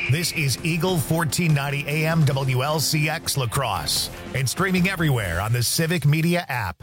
This is Eagle 1490 AM WLCX La Crosse and streaming everywhere on the Civic Media app.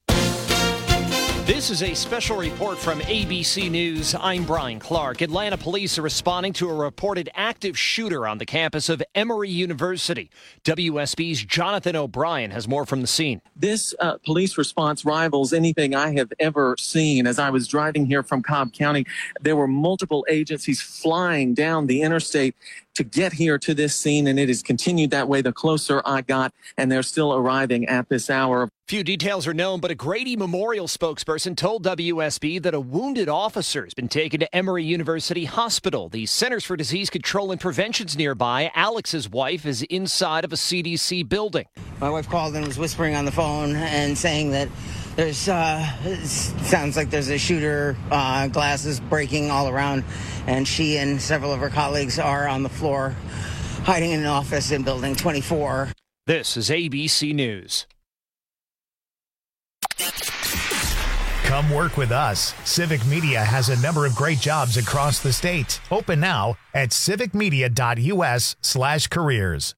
This is a special report from ABC News. I'm Brian Clark. Atlanta police are responding to a reported active shooter on the campus of Emory University. WSB's Jonathan O'Brien has more from the scene. This police response rivals anything I have ever seen. As I was driving here from Cobb County, there were multiple agencies flying down the interstate to get here to this scene, and it has continued that way the closer I got, and they're still arriving at this hour. Few details are known, but a Grady Memorial spokesperson told WSB that a wounded officer has been taken to Emory University Hospital. The Centers for Disease Control and Prevention's nearby. Alex's wife is inside of a CDC building. My wife called and was whispering on the phone and saying that there's sounds like there's a shooter, glasses breaking all around, and she and several of her colleagues are on the floor hiding in an office in Building 24. This is ABC News. Come work with us. Civic Media has a number of great jobs across the state. Open now at civicmedia.us/careers.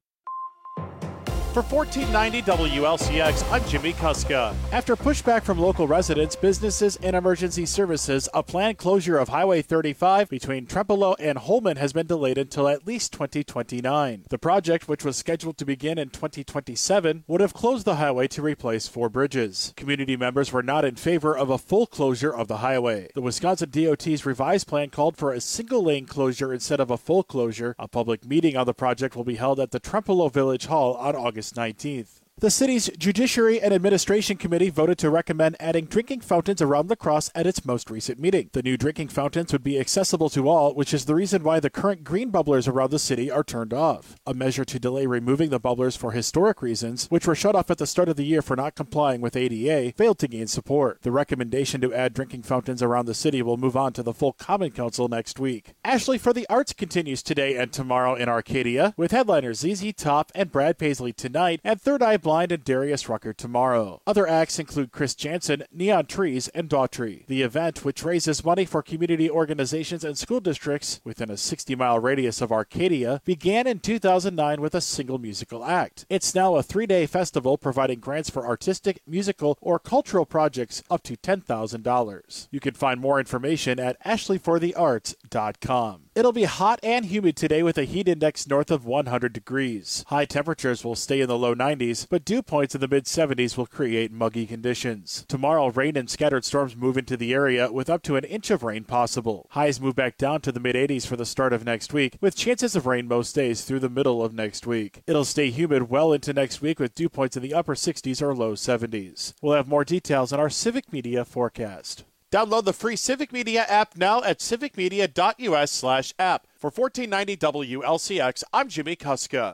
For 1490 WLCX, I'm Jimmy Kuska. After pushback from local residents, businesses, and emergency services, a planned closure of Highway 35 between Trempealeau and Holman has been delayed until at least 2029. The project, which was scheduled to begin in 2027, would have closed the highway to replace 4 bridges. Community members were not in favor of a full closure of the highway. The Wisconsin DOT's revised plan called for a single-lane closure instead of a full closure. A public meeting on the project will be held at the Trempealeau Village Hall on August 19th. The city's Judiciary and Administration Committee voted to recommend adding drinking fountains around La Crosse at its most recent meeting. The new drinking fountains would be accessible to all, which is the reason why the current green bubblers around the city are turned off. A measure to delay removing the bubblers for historic reasons, which were shut off at the start of the year for not complying with ADA, failed to gain support. The recommendation to add drinking fountains around the city will move on to the full Common Council next week. Ashley for the Arts continues today and tomorrow in Arcadia, with headliners ZZ Top and Brad Paisley tonight, and Third Eye Blind and Darius Rucker tomorrow. Other acts include Chris Jansen, Neon Trees, and Daughtry. The event, which raises money for community organizations and school districts within a 60-mile radius of Arcadia, began in 2009 with a single musical act. It's now a 3-day festival providing grants for artistic, musical, or cultural projects up to $10,000. You can find more information at ashleyforthearts.com. It'll be hot and humid today with a heat index north of 100 degrees. High temperatures will stay in the low 90s, but dew points in the mid-70s will create muggy conditions. Tomorrow, rain and scattered storms move into the area with up to an inch of rain possible. Highs move back down to the mid-80s for the start of next week, with chances of rain most days through the middle of next week. It'll stay humid well into next week with dew points in the upper 60s or low 70s. We'll have more details on our Civic Media forecast. Download the free Civic Media app now at civicmedia.us/app. For 1490 WLCX, I'm Jimmy Kuska.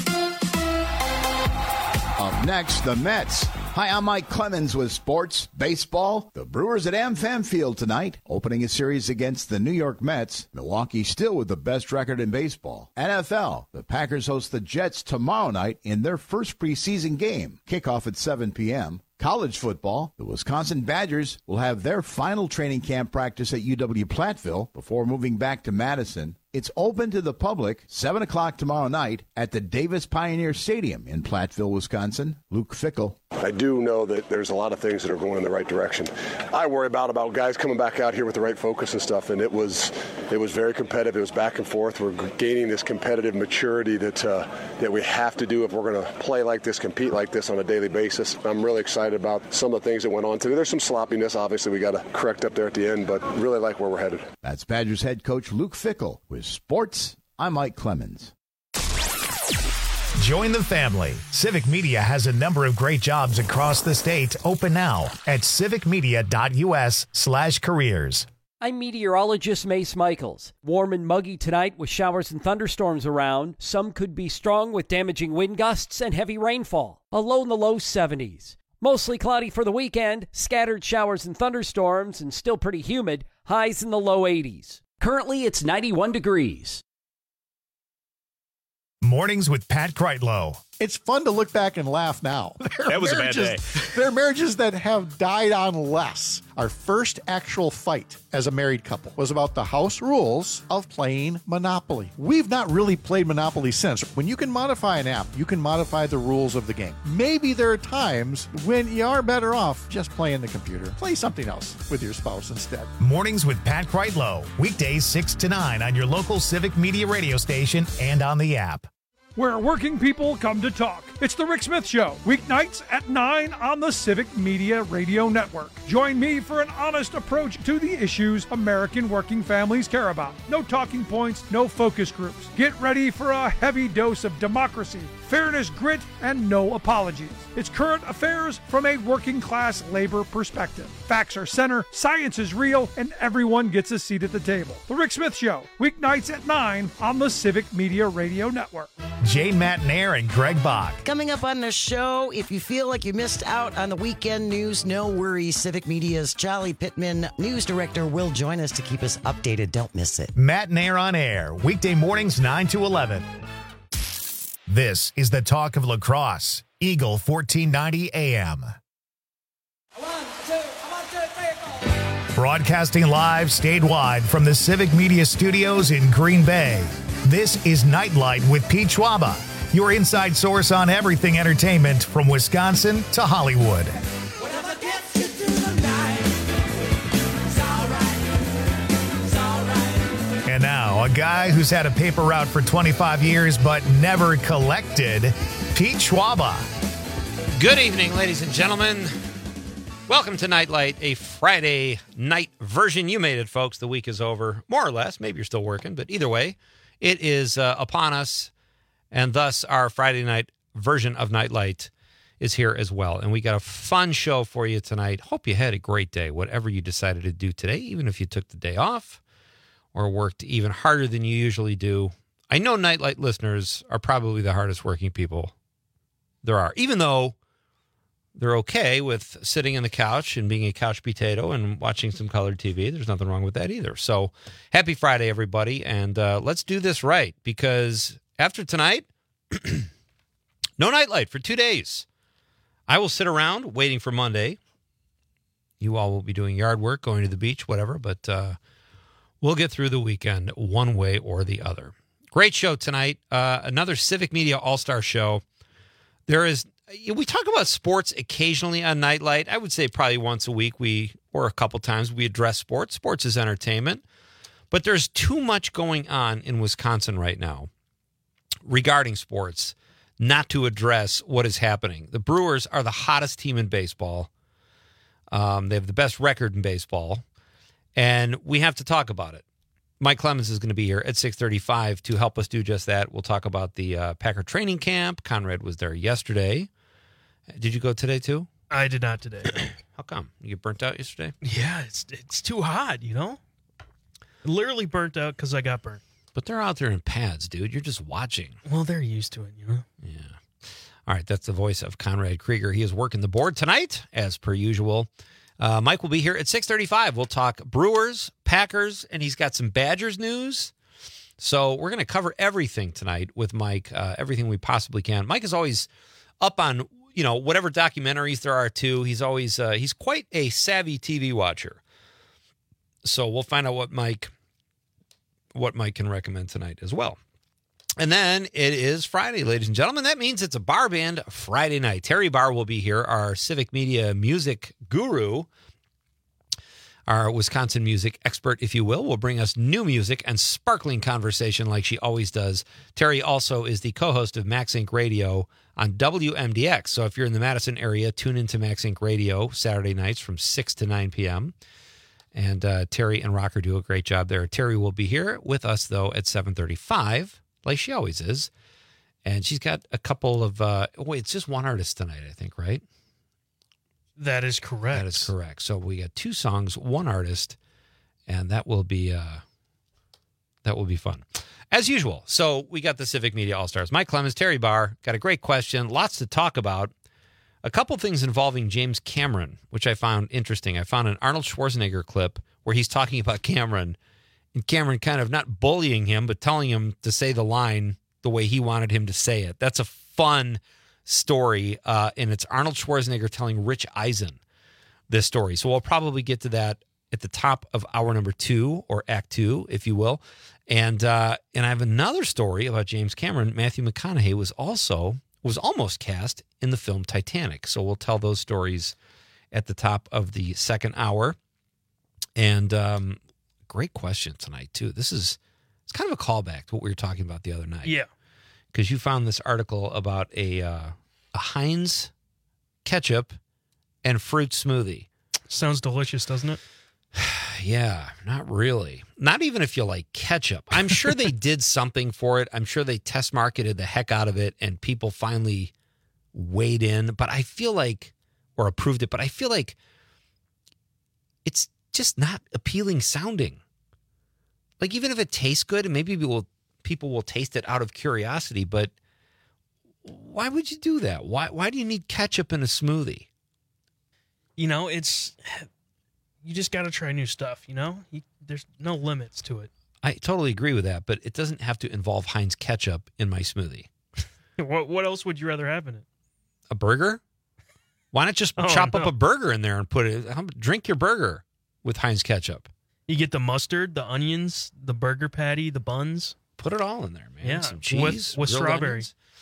Up next, the Mets. Hi, I'm Mike Clemens with sports, baseball. The Brewers at AmFam Field tonight, opening a series against the New York Mets. Milwaukee still with the best record in baseball. NFL, the Packers host the Jets tomorrow night in their first preseason game. Kickoff at 7 p.m. College football, the Wisconsin Badgers will have their final training camp practice at UW-Platteville before moving back to Madison. It's open to the public, 7 o'clock tomorrow night at the Davis Pioneer Stadium in Platteville, Wisconsin. Luke Fickell. I do know that there's a lot of things that are going in the right direction. I worry about guys coming back out here with the right focus and stuff, and it was very competitive. It was back and forth. We're gaining this competitive maturity that we have to do if we're going to play like this, compete like this on a daily basis. I'm really excited about some of the things that went on today. There's some sloppiness, obviously, we got to correct up there at the end, but really like where we're headed. That's Badgers head coach Luke Fickell. With sports, I'm Mike Clemens. Join the family. Civic Media has a number of great jobs across the state. Open now at civicmedia.us/careers. I'm meteorologist Mace Michaels. Warm and muggy tonight with showers and thunderstorms around. Some could be strong with damaging wind gusts and heavy rainfall. A low in the low 70s. Mostly cloudy for the weekend, scattered showers and thunderstorms, and still pretty humid, highs in the low 80s. Currently, it's 91 degrees. Mornings with Pat Kreitlow It's fun to look back and laugh now. That was a bad day. There are marriages that have died on less. Our first actual fight as a married couple was about the house rules of playing Monopoly. We've not really played Monopoly since. When you can modify an app, you can modify the rules of the game. Maybe there are times when you are better off just playing the computer. Play something else with your spouse instead. Mornings with Pat Kreitlow. Weekdays 6 to 9 on your local Civic Media radio station and on the app. Where working people come to talk. It's the Rick Smith Show, weeknights at 9 on the Civic Media Radio Network. Join me for an honest approach to the issues American working families care about. No talking points, no focus groups. Get ready for a heavy dose of democracy, fairness, grit, and no apologies. It's current affairs from a working class labor perspective. Facts are center, science is real, and everyone gets a seat at the table. The Rick Smith Show, weeknights at 9 on the Civic Media Radio Network. Jane Matnair and Greg Bach. Coming up on the show, if you feel like you missed out on the weekend news, no worries. Civic Media's Jolly Pittman news director will join us to keep us updated. Don't miss it. Matnair on air, weekday mornings 9 to 11. This is the talk of lacrosse. Eagle 1490 AM. Broadcasting live statewide from the Civic Media Studios in Green Bay. This is Nightlight with Pete Schwaba, your inside source on everything entertainment from Wisconsin to Hollywood. And now, a guy who's had a paper route for 25 years but never collected, Pete Schwaba. Good evening, ladies and gentlemen. Welcome to Nightlight, a Friday night version. You made it, folks. The week is over, more or less. Maybe you're still working, but either way, it is upon us, and thus our Friday night version of Nightlight is here as well. And we got a fun show for you tonight. Hope you had a great day, whatever you decided to do today, even if you took the day off or worked even harder than you usually do. I know Nightlight listeners are probably the hardest working people there are, even though they're okay with sitting on the couch and being a couch potato and watching some colored TV. There's nothing wrong with that either. So happy Friday, everybody. And let's do this right, because after tonight, no Nightlight for 2 days. I will sit around waiting for Monday. You all will be doing yard work, going to the beach, whatever. But we'll get through the weekend one way or the other. Great show tonight. Another Civic Media All-Star show. We talk about sports occasionally on Nightlight. I would say probably once a week or a couple times we address sports. Sports is entertainment. But there's too much going on in Wisconsin right now regarding sports not to address what is happening. The Brewers are the hottest team in baseball. They have the best record in baseball. And we have to talk about it. Mike Clemens is going to be here at 6:35 to help us do just that. We'll talk about the Packer training camp. Conrad was there yesterday. Did you go today too? I did not today. How come? You get burnt out yesterday? Yeah, it's too hot, you know? Literally burnt out because I got burnt. But they're out there in pads, dude. You're just watching. Well, they're used to it, you know? Yeah. All right, that's the voice of Conrad Krieger. He is working the board tonight, as per usual. Mike will be here at 6:35. We'll talk Brewers, Packers, and he's got some Badgers news. So we're going to cover everything tonight with Mike, everything we possibly can. Mike is always up on, whatever documentaries there are too. He's always, he's quite a savvy TV watcher. So we'll find out what Mike can recommend tonight as well. And then it is Friday, ladies and gentlemen. That means it's a bar band Friday night. Terry Barr will be here, our Civic Media music guru, our Wisconsin music expert, if you will bring us new music and sparkling conversation like she always does. Terry also is the co-host of Max Inc. Radio on WMDX. So if you're in the Madison area, tune into Max Inc. Radio Saturday nights from 6 to 9 p.m. And Terry and Rocker do a great job there. Terry will be here with us, though, at 7:35, like she always is. And she's got a couple of, it's just one artist tonight, I think, right? That is correct. That is correct. So we got 2 songs, 1 artist, and that will be fun. As usual. So we got the Civic Media All-Stars. Mike Clemens, Terry Barr, got a great question, lots to talk about. A couple things involving James Cameron, which I found interesting. I found an Arnold Schwarzenegger clip where he's talking about Cameron, and Cameron kind of not bullying him, but telling him to say the line the way he wanted him to say it. That's a fun story, and it's Arnold Schwarzenegger telling Rich Eisen this story. So we'll probably get to that at the top of hour number 2, or act 2, if you will. And I have another story about James Cameron. Matthew McConaughey was almost cast in the film Titanic. So we'll tell those stories at the top of the second hour. And great question tonight, too. It's kind of a callback to what we were talking about the other night. Yeah. Because you found this article about a Heinz ketchup and fruit smoothie. Sounds delicious, doesn't it? Yeah, not really. Not even if you like ketchup. I'm sure they did something for it. I'm sure they test marketed the heck out of it and people finally weighed in. But I feel like, or approved it, but I feel like it's just not appealing sounding. Like, even if it tastes good, and maybe people will taste it out of curiosity, but why would you do that? Why do you need ketchup in a smoothie? You know, you just got to try new stuff, you know? There's no limits to it. I totally agree with that, but it doesn't have to involve Heinz ketchup in my smoothie. What else would you rather have in it? A burger? Why not just chop up a burger in there and put it? Drink your burger with Heinz ketchup. You get the mustard, the onions, the burger patty, the buns. Put it all in there, man. Yeah, some cheese with strawberry.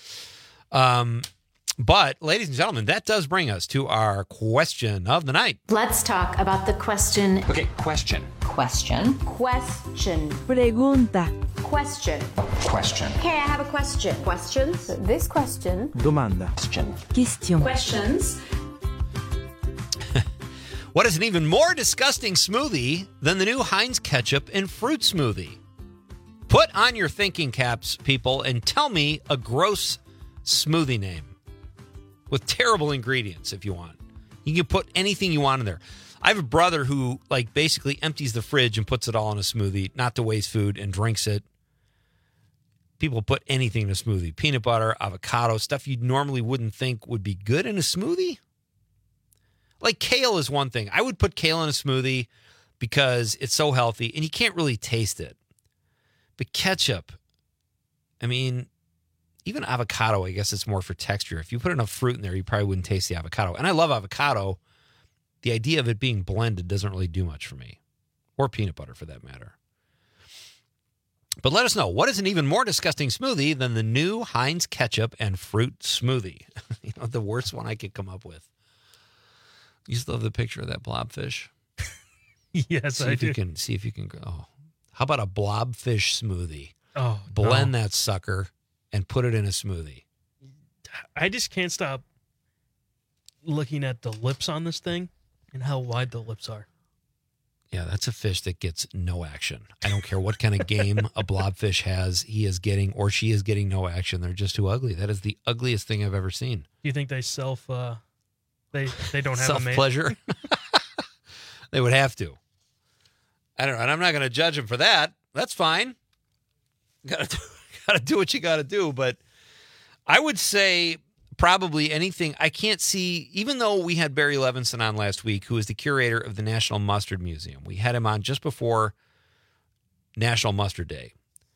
But, ladies and gentlemen, that does bring us to our question of the night. Let's talk about the question. Okay, question. Question. Pregunta. Question. Okay, I have a question. Questions? This question. Domanda. Question. Questions. What is an even more disgusting smoothie than the new Heinz ketchup and fruit smoothie? Put on your thinking caps, people, and tell me a gross smoothie name with terrible ingredients if you want. You can put anything you want in there. I have a brother who basically empties the fridge and puts it all in a smoothie, not to waste food, and drinks it. People put anything in a smoothie. Peanut butter, avocado, stuff you normally wouldn't think would be good in a smoothie. Like kale is one thing. I would put kale in a smoothie because it's so healthy and you can't really taste it. But ketchup, I mean, even avocado, I guess it's more for texture. If you put enough fruit in there, you probably wouldn't taste the avocado. And I love avocado. The idea of it being blended doesn't really do much for me. Or peanut butter, for that matter. But let us know, what is an even more disgusting smoothie than the new Heinz ketchup and fruit smoothie? The worst one I could come up with. You just love the picture of that blobfish. Yes, I do. See if you can go. Oh, how about a blobfish smoothie? Oh, blend that sucker and put it in a smoothie. I just can't stop looking at the lips on this thing and how wide the lips are. Yeah, that's a fish that gets no action. I don't care what kind of game a blobfish has. He is getting, or she is getting, no action. They're just too ugly. That is the ugliest thing I've ever seen. Do you think they they don't have self-pleasure? They would have to. I don't know, and I'm not going to judge them for that. That's fine. Got to do what you got to do. But I would say probably anything. I can't see, even though we had Barry Levinson on last week, who is the curator of the National Mustard Museum. We had him on just before National Mustard Day.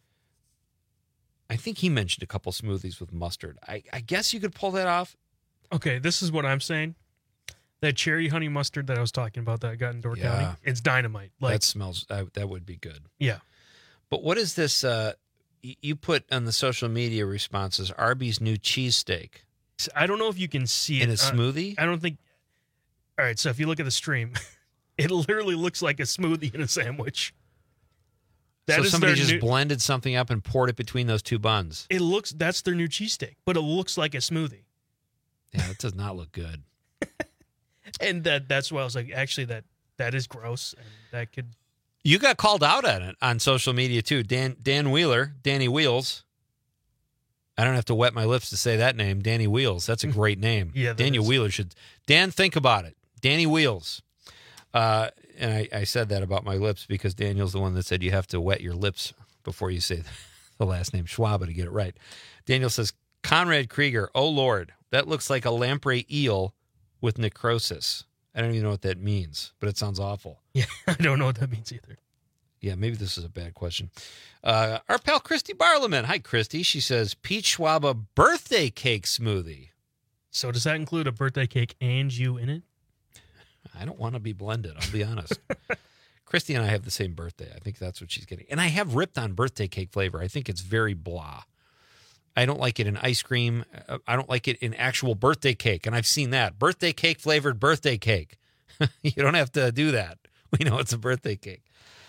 I think he mentioned a couple smoothies with mustard. I guess you could pull that off. Okay, this is what I'm saying. That cherry honey mustard that I was talking about that I got in Door County, it's dynamite. That smells, that would be good. Yeah. But what is this, you put on the social media responses, Arby's new cheesesteak. I don't know if you can see it. In a smoothie? I don't think. All right, so if you look at the stream, it literally looks like a smoothie in a sandwich. So somebody just blended something up and poured it between those two buns. That's their new cheesesteak, but it looks like a smoothie. Yeah, it does not look good. And that's why I was like, actually, that is gross, and that could. You got called out on it on social media too, Dan Wheeler, Danny Wheels. I don't have to wet my lips to say that name, Danny Wheels. That's a great name. Yeah, Daniel Wheeler should. Dan, think about it, Danny Wheels. And I said that about my lips because Daniel's the one that said you have to wet your lips before you say the last name Schwab to get it right. Daniel says, Conrad Krieger, oh Lord, that looks like a lamprey eel with necrosis. I don't even know what that means, but it sounds awful. Yeah, I don't know what that means either. Yeah, maybe this is a bad question. Our pal Christy Barleman. Hi, Christy. She says, Peach Schwaba birthday cake smoothie. So does that include a birthday cake and you in it? I don't want to be blended, I'll be honest. Christy and I have the same birthday. I think that's what she's getting. And I have ripped on birthday cake flavor. I think it's very blah. I don't like it in ice cream. I don't like it in actual birthday cake. And I've seen that. Birthday cake flavored birthday cake. You don't have to do that. We know it's a birthday cake.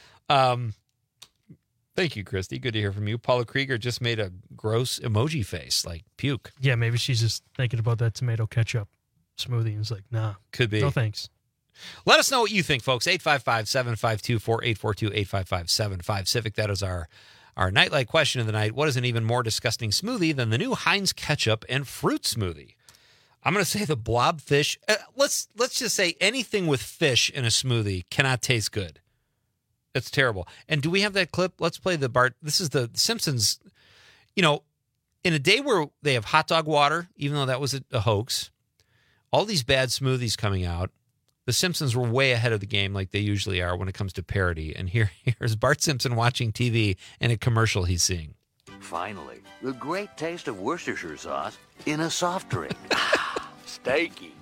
Thank you, Christy. Good to hear from you. Paula Krieger just made a gross emoji face, like puke. Yeah, maybe she's just thinking about that tomato ketchup smoothie and is like, nah. Could be. No thanks. Let us know what you think, folks. 855-752-4842, 855-75-CIVIC. That is our Nightlight question of the night. What is an even more disgusting smoothie than the new Heinz ketchup and fruit smoothie? I'm going to say the blobfish. Let's just say anything with fish in a smoothie cannot taste good. It's terrible. And do we have that clip? Let's play the Bart. This is the Simpsons. You know, in a day where they have hot dog water, even though that was a hoax, all these bad smoothies coming out, the Simpsons were way ahead of the game like they usually are when it comes to parody. And here's Bart Simpson watching TV and a commercial he's seeing. Finally, the great taste of Worcestershire sauce in a soft drink. Steaky.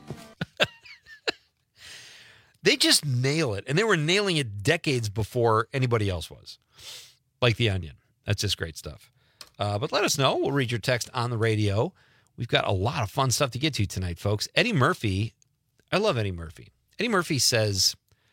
They just nail it. And they were nailing it decades before anybody else was. Like The Onion. That's just great stuff. But let us know. We'll read your text on the radio. We've got a lot of fun stuff to get to tonight, folks. Eddie Murphy. I love Eddie Murphy. Eddie Murphy says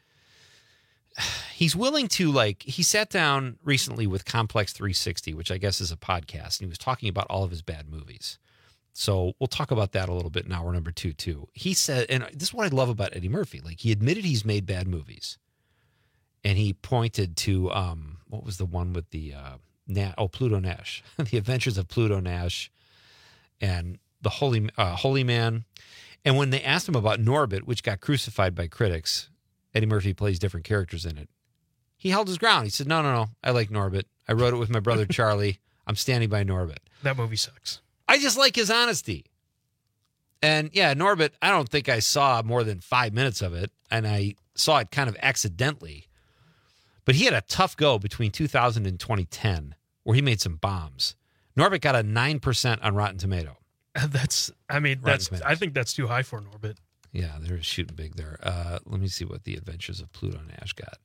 he's willing to, he sat down recently with Complex 360, which I guess is a podcast, and he was talking about all of his bad movies. So we'll talk about that a little bit in hour number 2, too. He said, and this is what I love about Eddie Murphy, he admitted he's made bad movies. And he pointed to, what was the one with the, Pluto Nash, The Adventures of Pluto Nash, and the Holy Man. And when they asked him about Norbit, which got crucified by critics, Eddie Murphy plays different characters in it. He held his ground. He said, no, I like Norbit. I wrote it with my brother Charlie. I'm standing by Norbit. That movie sucks. I just like his honesty. And yeah, Norbit, I don't think I saw more than 5 minutes of it, and I saw it kind of accidentally. But he had a tough go between 2000 and 2010 where he made some bombs. Norbit got a 9% on Rotten Tomato. I think that's too high for Norbit. Yeah, they're shooting big there. Let me see what The Adventures of Pluto Nash got.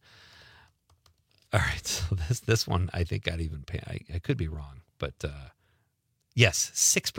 All right, so this one I think got even pay. I could be wrong, but yes,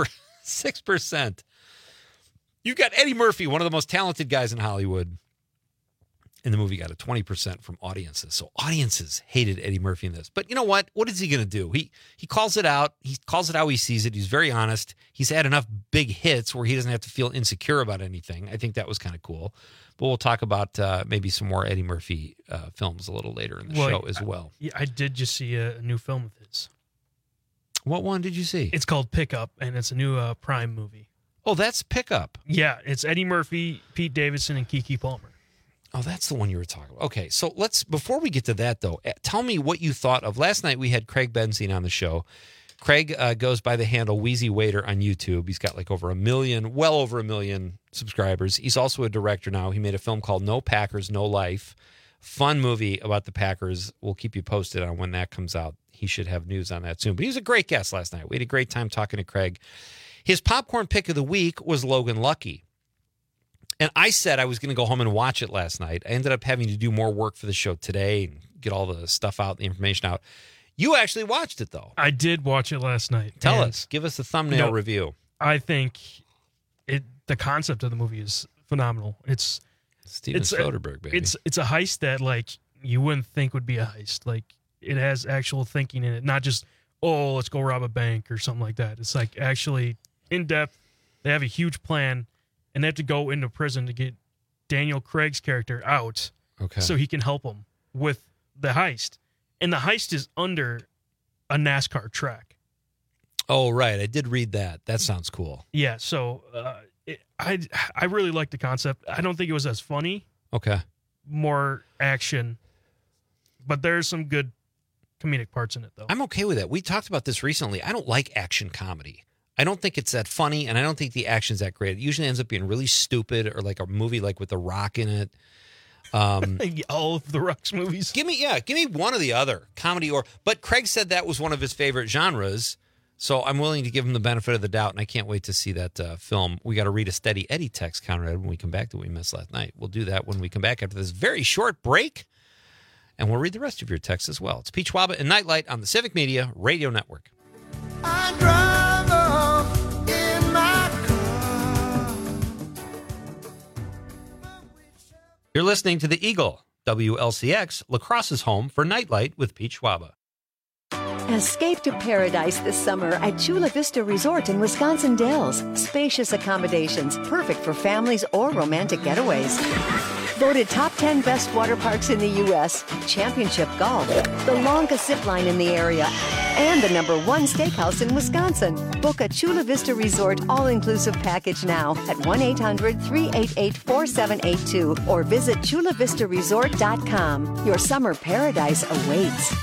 6%. You got Eddie Murphy, one of the most talented guys in Hollywood. And the movie got a 20% from audiences. So audiences hated Eddie Murphy in this. But you know what? What is he going to do? He calls it out. He calls it how he sees it. He's very honest. He's had enough big hits where he doesn't have to feel insecure about anything. I think that was kind of cool. But we'll talk about maybe some more Eddie Murphy films a little later in the show as well. I did just see a new film of his. What one did you see? It's called Pickup, and it's a new Prime movie. Oh, that's Pickup. Yeah, it's Eddie Murphy, Pete Davidson, and Keke Palmer. Oh, that's the one you were talking about. Okay, so before we get to that, though, tell me what you thought of. Last night we had Craig Benzine on the show. Craig goes by the handle Wheezy Waiter on YouTube. He's got well over a million subscribers. He's also a director now. He made a film called No Packers, No Life. Fun movie about the Packers. We'll keep you posted on when that comes out. He should have news on that soon. But he was a great guest last night. We had a great time talking to Craig. His popcorn pick of the week was Logan Lucky. And I said I was going to go home and watch it last night. I ended up having to do more work for the show today and get all the stuff out, the information out. You actually watched it, though. I did watch it last night. Tell us. Give us the thumbnail review. I think the concept of the movie is phenomenal. It's Steven Soderbergh, baby. It's a heist that, you wouldn't think would be a heist. It has actual thinking in it, not just, let's go rob a bank or something like that. It's actually in-depth. They have a huge plan. And they have to go into prison to get Daniel Craig's character out so he can help them with the heist. And the heist is under a NASCAR track. Oh, right. I did read that. That sounds cool. Yeah, so I really like the concept. I don't think it was as funny. Okay. More action. But there's some good comedic parts in it, though. I'm okay with that. We talked about this recently. I don't like action comedy. I don't think it's that funny, and I don't think the action's that great. It usually ends up being really stupid or like a movie with The Rock in it. All of the Rocks movies. Give me one or the other, comedy or. But Craig said that was one of his favorite genres, so I'm willing to give him the benefit of the doubt, and I can't wait to see that film. We got to read a Steady Eddie text, Conrad, when we come back that we missed last night. We'll do that when we come back after this very short break, and we'll read the rest of your texts as well. It's Pete Schwaba and Nightlight on the Civic Media Radio Network. I drive off in my car. You're listening to the Eagle, WLCX, La Crosse's home for Nightlight with Pete Schwaba. Escape to paradise this summer at Chula Vista Resort in Wisconsin Dells. Spacious accommodations, perfect for families or romantic getaways. Voted top 10 best water parks in the U.S., championship golf, the longest zip line in the area, and the #1 steakhouse in Wisconsin. Book a Chula Vista Resort all-inclusive package now at 1-800-388-4782 or visit chulavistaresort.com. Your summer paradise awaits.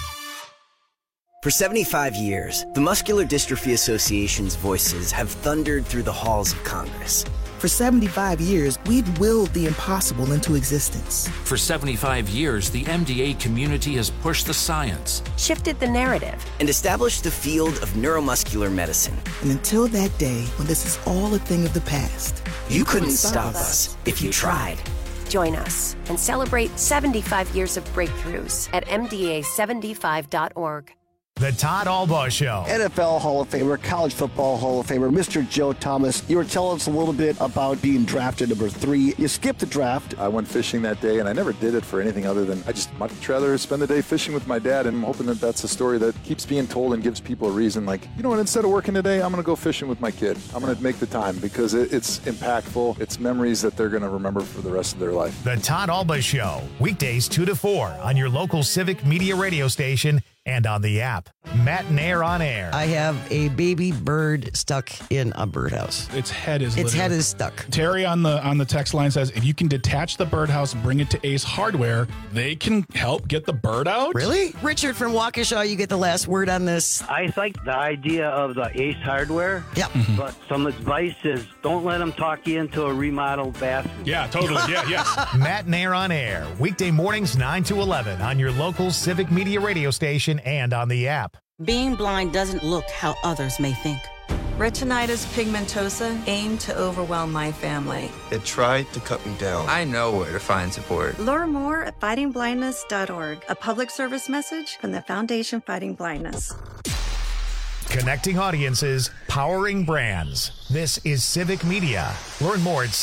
For 75 years, the Muscular Dystrophy Association's voices have thundered through the halls of Congress. For 75 years, we've willed the impossible into existence. For 75 years, the MDA community has pushed the science, shifted the narrative, and established the field of neuromuscular medicine. And until that day, when this is all a thing of the past, you couldn't stop us if you tried. Join us and celebrate 75 years of breakthroughs at MDA75.org. The Todd Albaugh Show. NFL Hall of Famer, College Football Hall of Famer, Mr. Joe Thomas. You were telling us a little bit about being drafted number 3. You skipped the draft. I went fishing that day, and I never did it for anything other than I just much rather spend the day fishing with my dad, and I'm hoping that that's a story that keeps being told and gives people a reason. Like, you know what, instead of working today, I'm going to go fishing with my kid. I'm going to make the time because it's impactful. It's memories that they're going to remember for the rest of their life. The Todd Albaugh Show, weekdays 2 to 4 on your local Civic Media radio station and on the app. Matt Nair on air. I have a baby bird stuck in a birdhouse. Its head is stuck. Terry on the text line says, if you can detach the birdhouse and bring it to Ace Hardware, they can help get the bird out. Really? Richard from Waukesha, you get the last word on this. I like the idea of the Ace Hardware. Yep. But some advice is don't let them talk you into a remodeled bathroom. Yeah, totally. Yeah. Matt Nair on air, weekday mornings 9 to 11 on your local Civic Media radio station and on the app. Being blind doesn't look how others may think. Retinitis pigmentosa aimed to overwhelm my family. It tried to cut me down. I know where to find support. Learn more at fightingblindness.org. A public service message from the Foundation Fighting Blindness. Connecting audiences, powering brands. This is Civic Media. Learn more at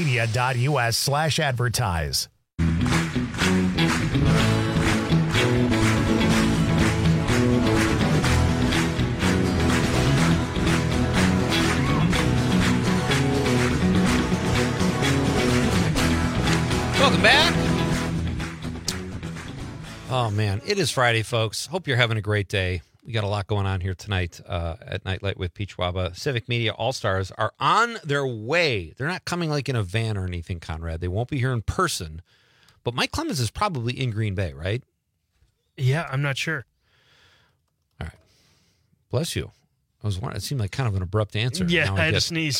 civicmedia.us/advertise. Welcome back. Oh, man. It is Friday, folks. Hope you're having a great day. We got a lot going on here tonight at Nightlight with Pete Schwaba. Civic Media All-Stars are on their way. They're not coming like in a van or anything, Conrad. They won't be here in person. But Mike Clemens is probably in Green Bay, right? Yeah, I'm not sure. All right. Bless you. It seemed like kind of an abrupt answer. Yeah, I had to sneeze.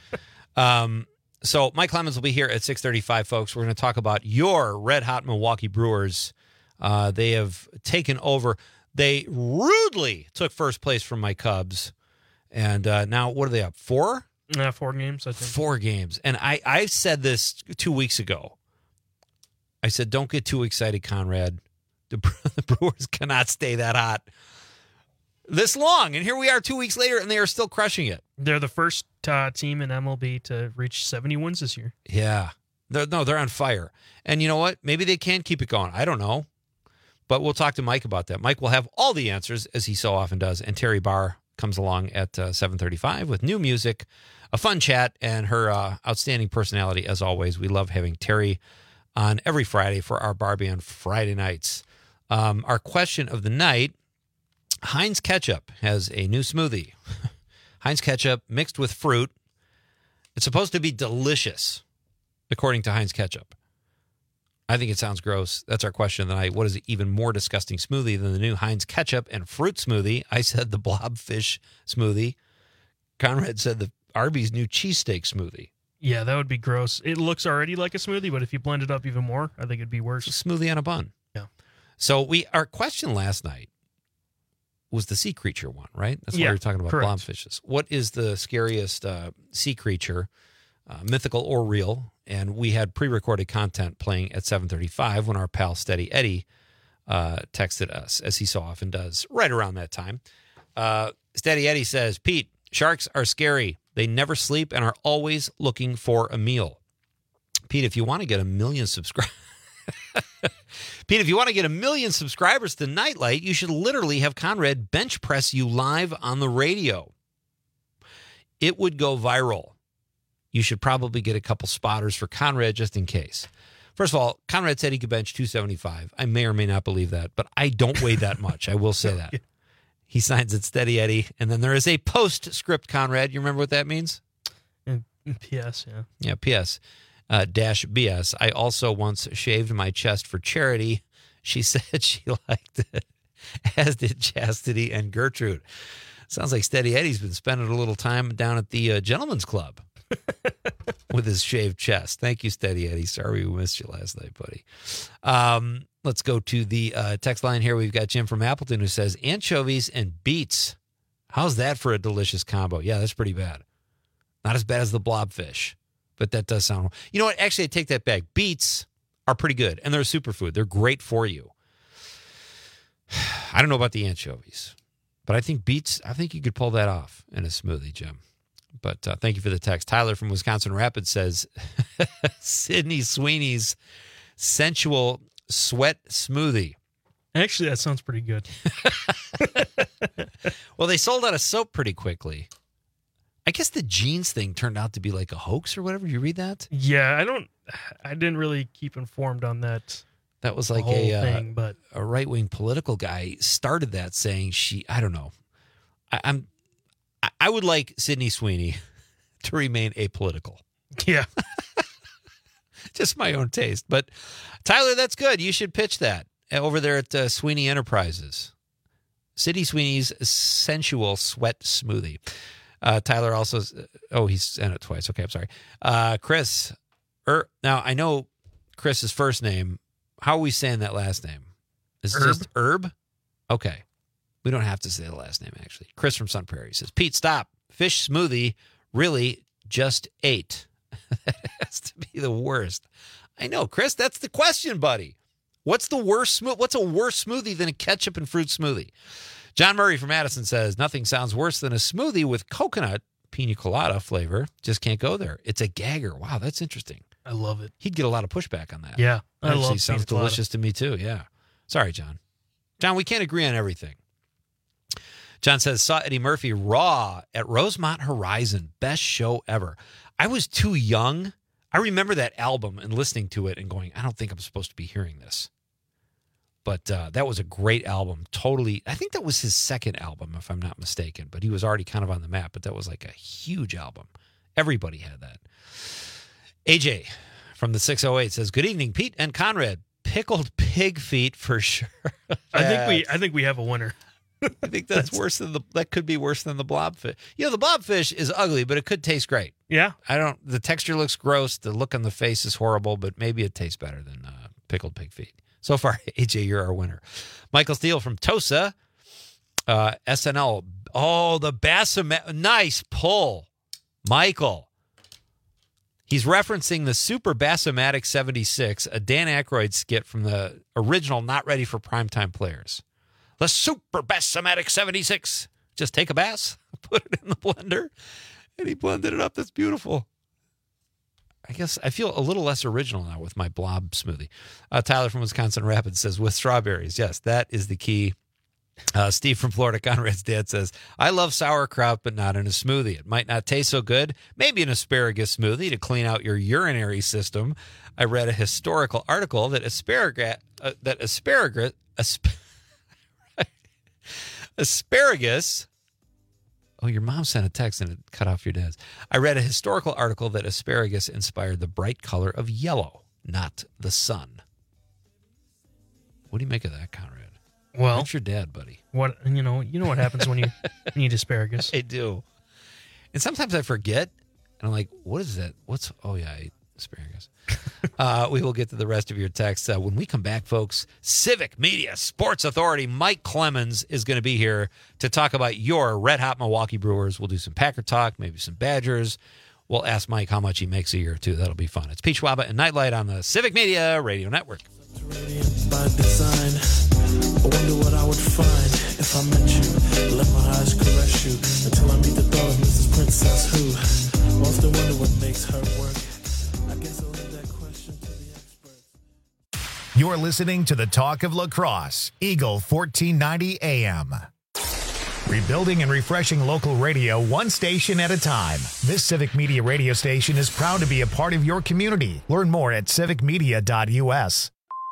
So Mike Clemens will be here at 6:35, folks. We're going to talk about your red-hot Milwaukee Brewers. They have taken over. They rudely took first place from my Cubs. And now, what are they up? 4? 4 games, I think. 4 games. And I said this 2 weeks ago. I said, don't get too excited, Conrad. The Brewers cannot stay that hot this long. And here we are 2 weeks later, and they are still crushing it. They're the first team in MLB to reach 70 wins this year. Yeah. They're on fire. And you know what? Maybe they can keep it going. I don't know. But we'll talk to Mike about that. Mike will have all the answers, as he so often does. And Terry Barr comes along at 7:35 with new music, a fun chat, and her outstanding personality, as always. We love having Terry on every Friday for our Barbie on Friday nights. Our question of the night, Heinz Ketchup has a new smoothie. Heinz Ketchup mixed with fruit. It's supposed to be delicious, according to Heinz Ketchup. I think it sounds gross. That's our question of the night. What is an even more disgusting smoothie than the new Heinz Ketchup and fruit smoothie? I said the blobfish smoothie. Conrad said the Arby's new cheesesteak smoothie. Yeah, that would be gross. It looks already like a smoothie, but if you blend it up even more, I think it'd be worse. It's a smoothie on a bun. Yeah. So our question last night was the sea creature one, right? That's why we were talking about correct. blobfishes. What is the scariest sea creature, mythical or real? And we had pre-recorded content playing at 7:35 when our pal Steady Eddie texted us, as he so often does, right around that time. Steady Eddie says, Pete, sharks are scary. They never sleep and are always looking for a meal. Pete, if you want to get 1 million subscribers, Pete, if you want to get 1 million subscribers to Nightlight, you should literally have Conrad bench press you live on the radio. It would go viral. You should probably get a couple spotters for Conrad just in case. First of all, Conrad said he could bench 275. I may or may not believe that, but I don't weigh that much. I will say that. He signs it Steady Eddie. And then there is a postscript, Conrad. You remember what that means? PS, yeah. Yeah, PS. Dash BS. I also once shaved my chest for charity. She said she liked it, as did Chastity and Gertrude. Sounds like Steady Eddie's been spending a little time down at the Gentleman's Club with his shaved chest. Thank you, Steady Eddie. Sorry we missed you last night, buddy. Let's go to the text line here. We've got Jim from Appleton who says, anchovies and beets. How's that for a delicious combo? Yeah, that's pretty bad. Not as bad as the blobfish, but that does sound... You know what? Actually, I take that back. Beets are pretty good, and they're a superfood. They're great for you. I don't know about the anchovies, but I think beets, I think you could pull that off in a smoothie, Jim. But thank you for the text. Tyler from Wisconsin Rapids says, Sydney Sweeney's sensual sweat smoothie. Actually, that sounds pretty good. Well, they sold out of soap pretty quickly. I guess the jeans thing turned out to be like a hoax or whatever. You read that? Yeah, I didn't really keep informed on that. That was like thing, but a right-wing political guy started that saying I don't know. I would like Sydney Sweeney to remain apolitical. Yeah. Just my own taste. But Tyler, that's good. You should pitch that over there at Sweeney Enterprises. Sydney Sweeney's sensual sweat smoothie. Tyler also, he's sent it twice. Okay, I'm sorry. Chris, now I know Chris's first name. How are we saying that last name? Is it just Herb? Okay. We don't have to say the last name, actually. Chris from Sun Prairie says, Pete, stop. Fish smoothie really just ate. That has to be the worst. I know, Chris, that's the question, buddy. What's a worse smoothie than a ketchup and fruit smoothie? John Murray from Madison says, nothing sounds worse than a smoothie with coconut pina colada flavor. Just can't go there. It's a gagger. Wow, that's interesting. I love it. He'd get a lot of pushback on that. Yeah, I love it. Sounds delicious to me, too. Yeah. Sorry, John. John, we can't agree on everything. John says, saw Eddie Murphy raw at Rosemont Horizon. Best show ever. I was too young. I remember that album and listening to it and going, I don't think I'm supposed to be hearing this. But that was a great album. Totally. I think that was his second album, if I'm not mistaken. But he was already kind of on the map. But that was like a huge album. Everybody had that. AJ from the 608 says, good evening, Pete and Conrad. Pickled pig feet for sure. I think we have a winner. I think that's worse than that could be worse than the blobfish. You know, the blobfish is ugly, but it could taste great. Yeah. The texture looks gross. The look on the face is horrible, but maybe it tastes better than pickled pig feet. So far, AJ, you're our winner. Michael Steele from Tosa, SNL. Oh, the Bassomatic. Nice pull, Michael. He's referencing the Super Bassomatic 76, a Dan Aykroyd skit from the original Not Ready for Primetime Players. The Super Bassomatic 76. Just take a bass, put it in the blender, and he blended it up. That's beautiful. I guess I feel a little less original now with my blob smoothie. Tyler from Wisconsin Rapids says, with strawberries. Yes, that is the key. Steve from Florida, Conrad's dad, says, I love sauerkraut, but not in a smoothie. It might not taste so good. Maybe an asparagus smoothie to clean out your urinary system. I read a historical article that asparagus. Oh, your mom sent a text and it cut off your dad's. I read a historical article that asparagus inspired the bright color of yellow, not the sun. What do you make of that, Conrad? Well, that's your dad, buddy. What you know what happens when you eat asparagus. I do. And sometimes I forget. And I'm like, what is that? Oh, yeah, I ate asparagus. We will get to the rest of your texts when we come back, folks. Civic Media Sports Authority Mike Clemens is going to be here to talk about your red-hot Milwaukee Brewers. We'll do some Packer talk, maybe some Badgers. We'll ask Mike how much he makes a year, too. That'll be fun. It's Pete Schwaba and Nightlight on the Civic Media Radio Network. By design, I wonder what I would find if I met you. Let my eyes caress you until I meet the thought of Mrs. Princess who often wonder what makes her work. I guess I'll leave that question to the experts. You're listening to the Talk of Lacrosse, Eagle 1490 AM. Rebuilding and refreshing local radio one station at a time. This Civic Media radio station is proud to be a part of your community. Learn more at civicmedia.us.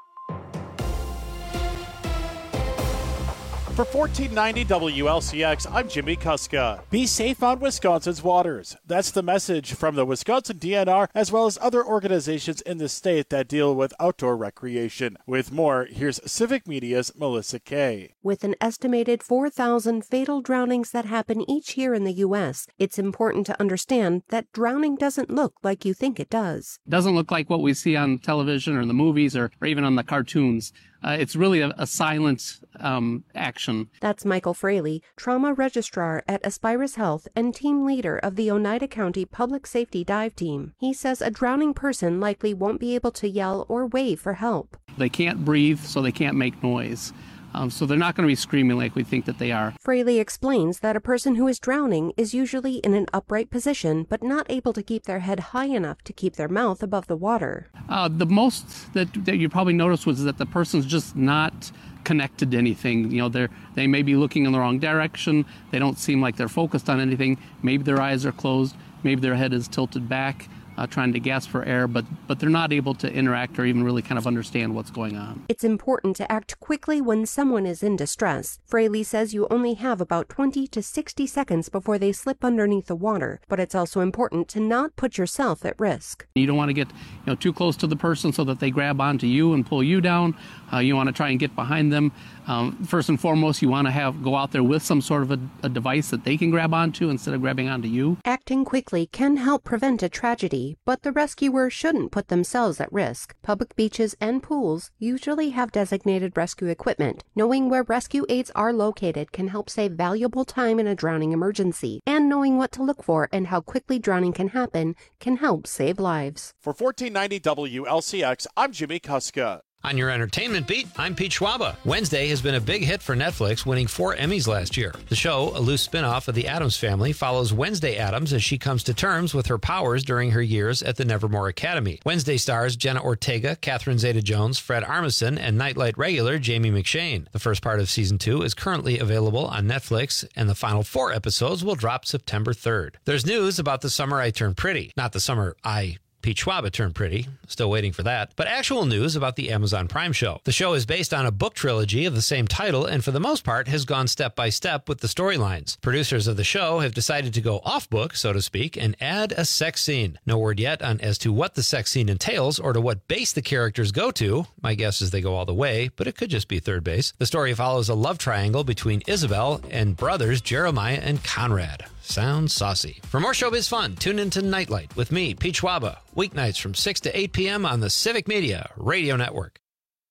For 1490 WLCX, I'm Jimmy Kuska. Be safe on Wisconsin's waters. That's the message from the Wisconsin DNR, as well as other organizations in the state that deal with outdoor recreation. With more, here's Civic Media's Melissa Kay. With an estimated 4,000 fatal drownings that happen each year in the U.S., it's important to understand that drowning doesn't look like you think it does. It doesn't look like what we see on television or in the movies or even on the cartoons. It's really a silent action. That's Michael Fraley, trauma registrar at Aspirus Health and team leader of the Oneida County Public Safety Dive Team. He says a drowning person likely won't be able to yell or wave for help. They can't breathe, so they can't make noise. So they're not going to be screaming like we think that they are. Fraley explains that a person who is drowning is usually in an upright position, but not able to keep their head high enough to keep their mouth above the water. The most that you probably noticed was that the person's just not connected to anything. You know, they may be looking in the wrong direction. They don't seem like they're focused on anything. Maybe their eyes are closed. Maybe their head is tilted back. Trying to gasp for air, but they're not able to interact or even really kind of understand what's going on. It's important to act quickly when someone is in distress. Fraley says you only have about 20 to 60 seconds before they slip underneath the water, but it's also important to not put yourself at risk. You don't want to get too close to the person so that they grab onto you and pull you down. You want to try and get behind them. First and foremost, you want to go out there with some sort of a device that they can grab onto instead of grabbing onto you. Acting quickly can help prevent a tragedy, but the rescuer shouldn't put themselves at risk. Public beaches and pools usually have designated rescue equipment. Knowing where rescue aids are located can help save valuable time in a drowning emergency, and knowing what to look for and how quickly drowning can happen can help save lives. For 1490 WLCX, I'm Jimmy Kuska. On your entertainment beat, I'm Pete Schwaba. Wednesday has been a big hit for Netflix, winning 4 Emmys last year. The show, a loose spin-off of the Addams Family, follows Wednesday Addams as she comes to terms with her powers during her years at the Nevermore Academy. Wednesday stars Jenna Ortega, Catherine Zeta-Jones, Fred Armisen, and Nightlight regular Jamie McShane. The first part of Season 2 is currently available on Netflix, and the final 4 episodes will drop September 3rd. There's news about The Summer I Turned Pretty. Not The Summer Pete Schwaba turned pretty. Still waiting for that. But actual news about the Amazon Prime show. The show is based on a book trilogy of the same title and for the most part has gone step by step with the storylines. Producers of the show have decided to go off book, so to speak, and add a sex scene. No word yet on as to what the sex scene entails or to what base the characters go to. My guess is they go all the way, but it could just be third base. The story follows a love triangle between Isabel and brothers Jeremiah and Conrad. Sounds saucy. For more showbiz fun, tune into Nightlight with me, Pete Schwaba, weeknights from 6 to 8 p.m. on the Civic Media Radio Network.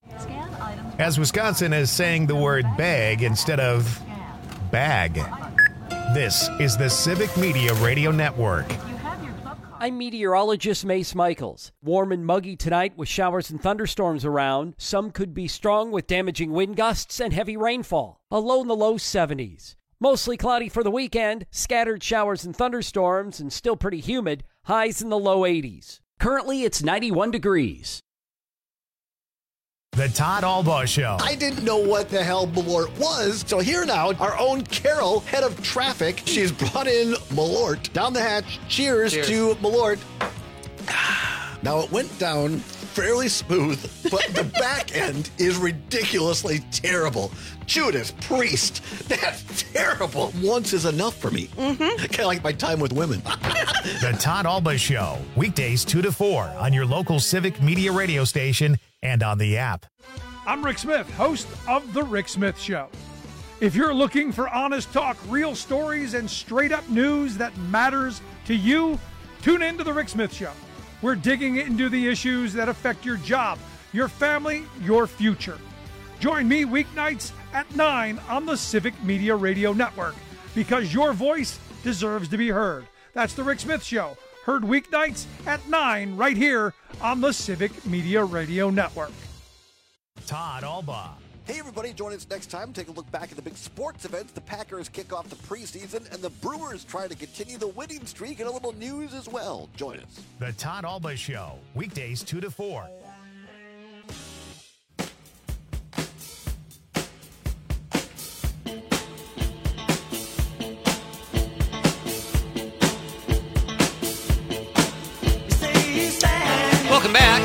As Wisconsin is saying the word bag instead of bag. This is the Civic Media Radio Network. I'm meteorologist Mace Michaels. Warm and muggy tonight with showers and thunderstorms around. Some could be strong with damaging wind gusts and heavy rainfall. A low in the low 70s. Mostly cloudy for the weekend, scattered showers and thunderstorms, and still pretty humid, highs in the low 80s. Currently, it's 91 degrees. The Todd Albaugh Show. I didn't know what the hell Malort was, so here now, our own Carol, head of traffic, she's brought in Malort. Down the hatch, cheers. To Malort. Now, it went down fairly smooth, but the back end is ridiculously terrible. Judas Priest, that's terrible. Once is enough for me. Kind of like my time with women. The Todd Albaugh Show, weekdays 2 to 4 on your local Civic Media radio station and on the app. I'm Rick Smith, host of The Rick Smith Show. If you're looking for honest talk, real stories, and straight-up news that matters to you, Tune in to The Rick Smith Show. We're digging into the issues that affect your job, your family, your future. Join me weeknights at 9 on the Civic Media Radio Network, because your voice deserves to be heard. That's The Rick Smith Show, heard weeknights at 9 right here on the Civic Media Radio Network. Todd Alba. Hey, everybody, join us next time. Take a look back at the big sports events. The Packers kick off the preseason, and the Brewers try to continue the winning streak, and a little news as well. Join us. The Todd Alba Show, weekdays 2 to 4. Welcome back.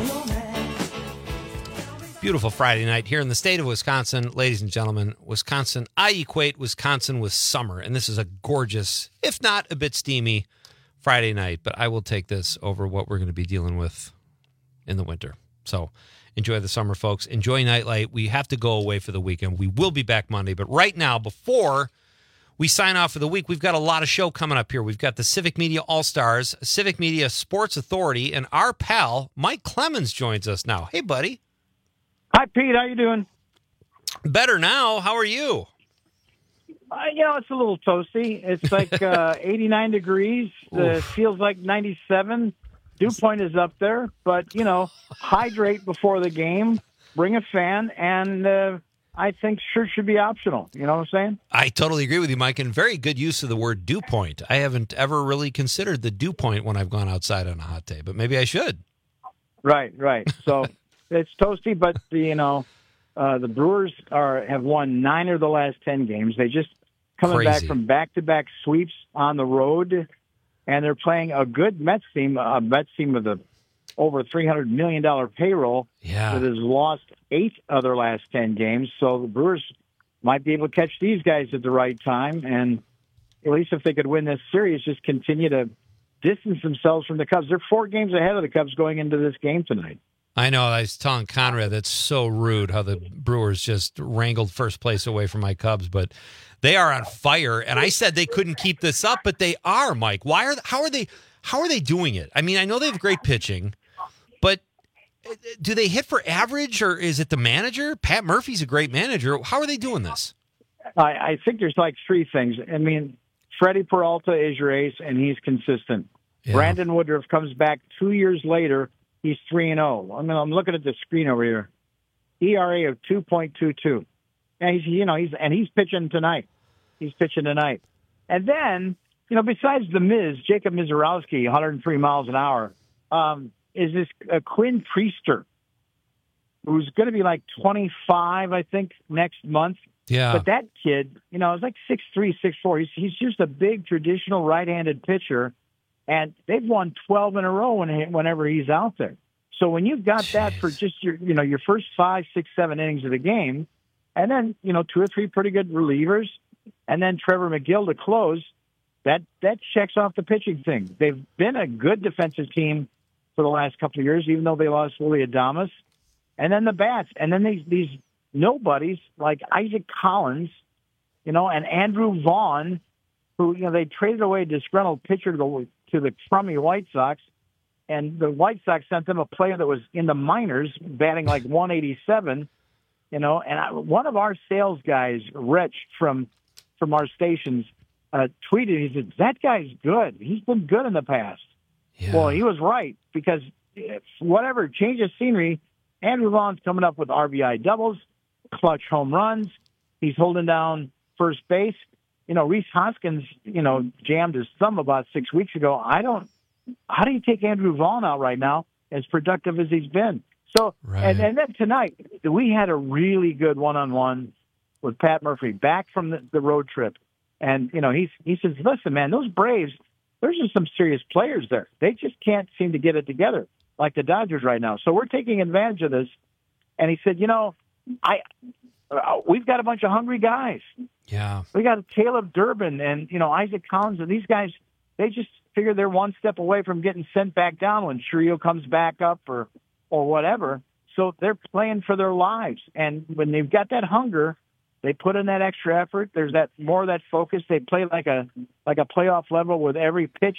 Beautiful Friday night here in the state of Wisconsin. Ladies and gentlemen, Wisconsin, I equate Wisconsin with summer, and this is a gorgeous, if not a bit steamy, Friday night, but I will take this over what we're going to be dealing with in the winter. So enjoy the summer, folks. Enjoy Nightlight. We have to go away for the weekend. We will be back Monday, but right now, before we sign off for the week, we've got a lot of show coming up here. We've got the Civic Media All-Stars, Civic Media Sports Authority, and our pal, Mike Clemens, joins us now. Hey, buddy. Hi, Pete. How you doing? Better now. How are you? It's a little toasty. It's like 89 degrees. Feels like 97. Dew point is up there. But, hydrate before the game. Bring a fan. And I think shirts should be optional. You know what I'm saying? I totally agree with you, Mike. And very good use of the word dew point. I haven't ever really considered the dew point when I've gone outside on a hot day. But maybe I should. Right. So... It's toasty, but the Brewers have won 9 of the last 10 games. They just coming back from back-to-back sweeps on the road, and they're playing a good Mets team with a over $300 million payroll that has lost 8 of their last 10 games. So the Brewers might be able to catch these guys at the right time, and at least if they could win this series, just continue to distance themselves from the Cubs. They're 4 games ahead of the Cubs going into this game tonight. I know. I was telling Conrad that's so rude how the Brewers just wrangled first place away from my Cubs, but they are on fire. And I said they couldn't keep this up, but they are, Mike. How are they doing it? I mean, I know they have great pitching, but do they hit for average, or is it the manager? Pat Murphy's a great manager. How are they doing this? I think there's like 3 things. I mean, Freddie Peralta is your ace, and he's consistent. Yeah. Brandon Woodruff comes back 2 years later. He's 3-0. I'm looking at the screen over here. ERA of 2.22. And he's pitching tonight. And then, besides the Miz, Jacob Mizorowski, 103 miles an hour, is this Quinn Priester, who's going to be like 25, I think, next month. Yeah. But that kid, is like 6'3", 6'4". He's just a big traditional right-handed pitcher. And they've won 12 in a row whenever he's out there. So when you've got that for just your first 5, 6, 7 innings of the game, and then 2 or 3 pretty good relievers, and then Trevor McGill to close, that checks off the pitching thing. They've been a good defensive team for the last couple of years, even though they lost Willie Adames. And then the bats, and then these nobodies like Isaac Collins, and Andrew Vaughn, who they traded away a disgruntled pitcher to the crummy White Sox, and the White Sox sent them a player that was in the minors, batting like 187, and one of our sales guys, Rich from our stations, tweeted, he said, that guy's good. He's been good in the past. Yeah. Well, he was right, because whatever, change of scenery, Andrew Vaughn's coming up with RBI doubles, clutch home runs. He's holding down first base. Rhys Hoskins, jammed his thumb about 6 weeks ago. How do you take Andrew Vaughn out right now, as productive as he's been? So, right. and then tonight, we had a really good one-on-one with Pat Murphy back from the road trip. And, he says, listen, man, those Braves, there's just some serious players there. They just can't seem to get it together like the Dodgers right now. So we're taking advantage of this. And he said, we've got a bunch of hungry guys. Yeah. We got Caleb Durbin and, Isaac Collins, and these guys, they just figure they're one step away from getting sent back down when Trio comes back up or whatever. So they're playing for their lives. And when they've got that hunger, they put in that extra effort. There's more of that focus. They play like a playoff level with every pitch.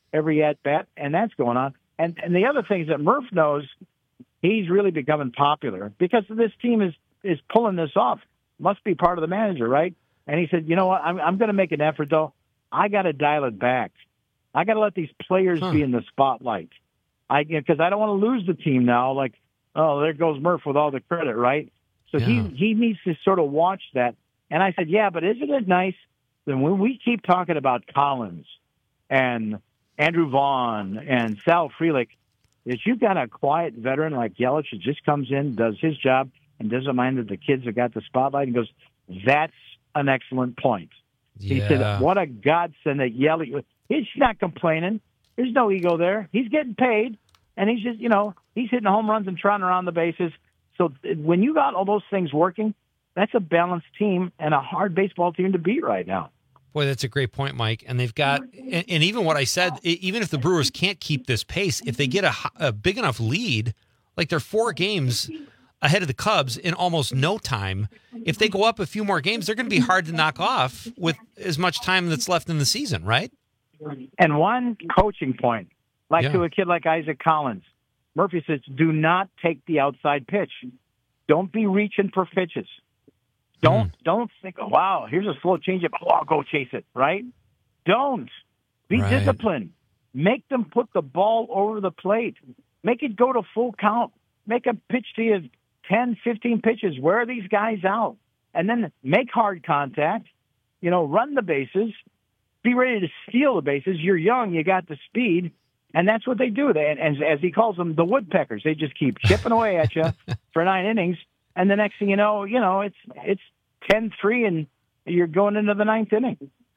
every at-bat, and that's going on. And the other thing is that Murph knows he's really becoming popular because this team is pulling this off. Must be part of the manager, right? And he said, you know what, I'm going to make an effort, though. I got to dial it back. I got to let these players be in the spotlight. Because I don't want to lose the team now. Like, oh, there goes Murph with all the credit, right? So he needs to sort of watch that. And I said, yeah, but isn't it nice that when we keep talking about Collins and Andrew Vaughn and Sal Frelick, that you've got a quiet veteran like Yelich who just comes in, does his job, and doesn't mind that the kids have got the spotlight, and goes, that's an excellent point. He said, what a godsend that Yelich, he's not complaining. There's no ego there. He's getting paid, and he's just, he's hitting home runs and trotting around the bases. So when you got all those things working, that's a balanced team and a hard baseball team to beat right now. Boy, that's a great point, Mike. And they've got, and even what I said, even if the Brewers can't keep this pace, if they get a big enough lead, like they're 4 games ahead of the Cubs in almost no time, if they go up a few more games, they're going to be hard to knock off with as much time that's left in the season, right? And one coaching point, to a kid like Isaac Collins, Murphy says, do not take the outside pitch. Don't be reaching for pitches. Don't think, oh, wow, here's a slow changeup. Oh, I'll go chase it, right? Don't. Be disciplined. Make them put the ball over the plate. Make it go to full count. Make a pitch to you 10, 15 pitches. Wear these guys out. And then make hard contact. Run the bases. Be ready to steal the bases. You're young. You got the speed. And that's what they do. And as he calls them, the woodpeckers. They just keep chipping away at you for 9 innings. And the next thing you know, it's 10-3, and you're going into the 9th inning.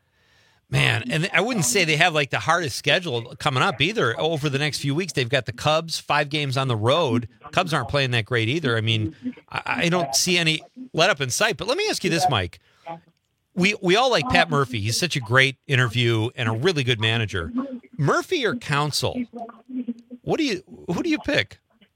Man, and I wouldn't say they have the hardest schedule coming up either. Over the next few weeks, they've got the Cubs, 5 games on the road. Cubs aren't playing that great either. I mean, I don't see any let up in sight. But let me ask you this, Mike. We all like Pat Murphy. He's such a great interview and a really good manager. Murphy or Counsell? Who do you pick?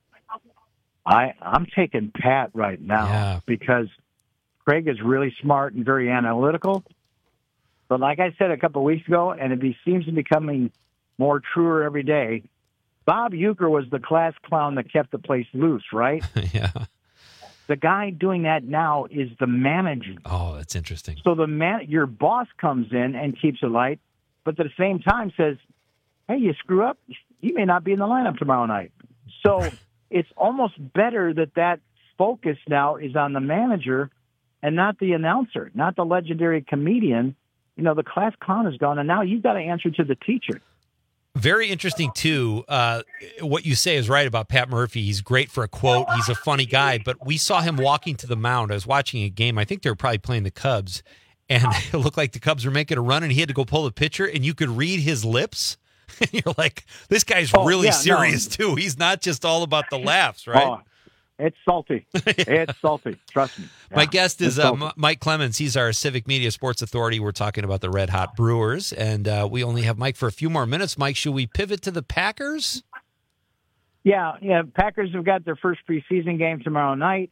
I'm taking Pat right now because Craig is really smart and very analytical. But like I said a couple of weeks ago, and it seems to be becoming more truer every day, Bob Uecker was the class clown that kept the place loose, right? Yeah. The guy doing that now is the manager. Oh, that's interesting. So your boss comes in and keeps it light, but at the same time says, hey, you screw up, you may not be in the lineup tomorrow night. So it's almost better that focus now is on the manager and not the announcer, not the legendary comedian. The class clown is gone, and now you've got to answer to the teacher. Very interesting, too. What you say is right about Pat Murphy. He's great for a quote. He's a funny guy, but we saw him walking to the mound. I was watching a game. I think they were probably playing the Cubs, and it looked like the Cubs were making a run, and he had to go pull the pitcher, and you could read his lips. And you're like, this guy's really serious, too. He's not just all about the laughs, right? Oh, it's salty. It's salty. Trust me. Yeah, my guest is Mike Clemens. He's our Civic Media Sports Authority. We're talking about the Red Hot Brewers, and we only have Mike for a few more minutes. Mike, should we pivot to the Packers? Yeah. Packers have got their first preseason game tomorrow night,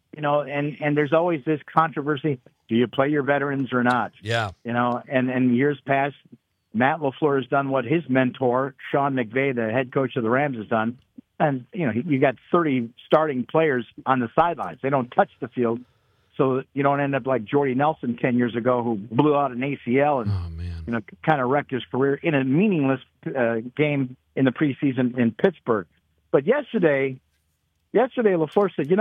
and there's always this controversy. Do you play your veterans or not? Yeah. And years past, Matt LaFleur has done what his mentor, Sean McVay, the head coach of the Rams, has done. And, you got 30 starting players on the sidelines. They don't touch the field. So you don't end up like Jordy Nelson 10 years ago who blew out an ACL and, kind of wrecked his career in a meaningless game in the preseason in Pittsburgh. But yesterday LaFleur said,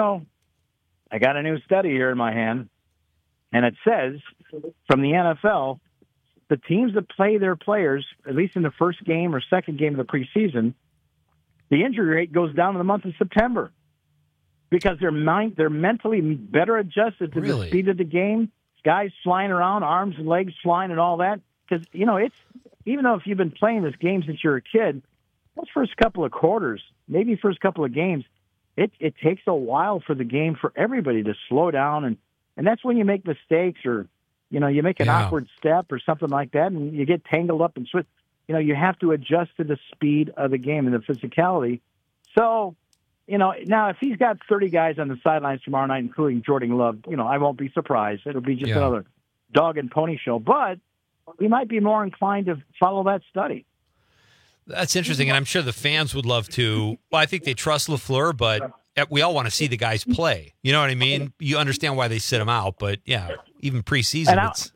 I got a new study here in my hand. And it says from the NFL, the teams that play their players, at least in the first game or second game of the preseason, the injury rate goes down in the month of September because they're mentally better adjusted to the speed of the game. Guys flying around, arms and legs flying and all that. Because, it's even though if you've been playing this game since you're a kid, those first couple of quarters, maybe first couple of games, it takes a while for the game for everybody to slow down. And that's when you make mistakes or, you make an awkward step or something like that and you get tangled up and switch. You have to adjust to the speed of the game and the physicality. So, now if he's got 30 guys on the sidelines tomorrow night, including Jordan Love, I won't be surprised. It'll be just another dog and pony show. But we might be more inclined to follow that study. That's interesting, and I'm sure the fans would love to. Well, I think they trust LaFleur, but we all want to see the guys play. You know what I mean? You understand why they sit them out, but yeah, even preseason.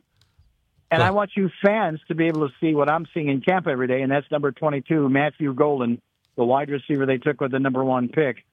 And I want you fans to be able to see what I'm seeing in camp every day, and that's number 22, Matthew Golden, the wide receiver they took with the number 1 pick.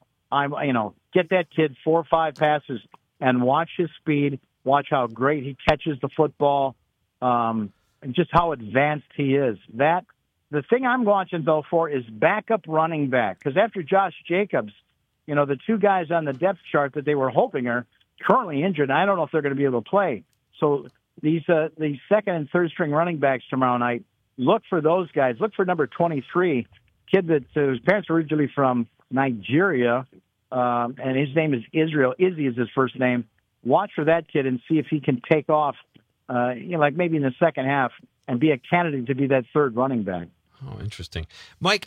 Get that kid 4 or 5 passes and watch his speed, watch how great he catches the football, and just how advanced he is. The thing I'm watching, though, for is backup running back, because after Josh Jacobs, the 2 guys on the depth chart that they were hoping are currently injured, and I don't know if they're going to be able to play. So these second and third string running backs tomorrow night, look for those guys. Look for number 23, kid that whose parents are originally from Nigeria, and his name is Israel. Izzy is his first name. Watch for that kid and see if he can take off, like maybe in the second half, and be a candidate to be that third running back. Oh, interesting. Mike,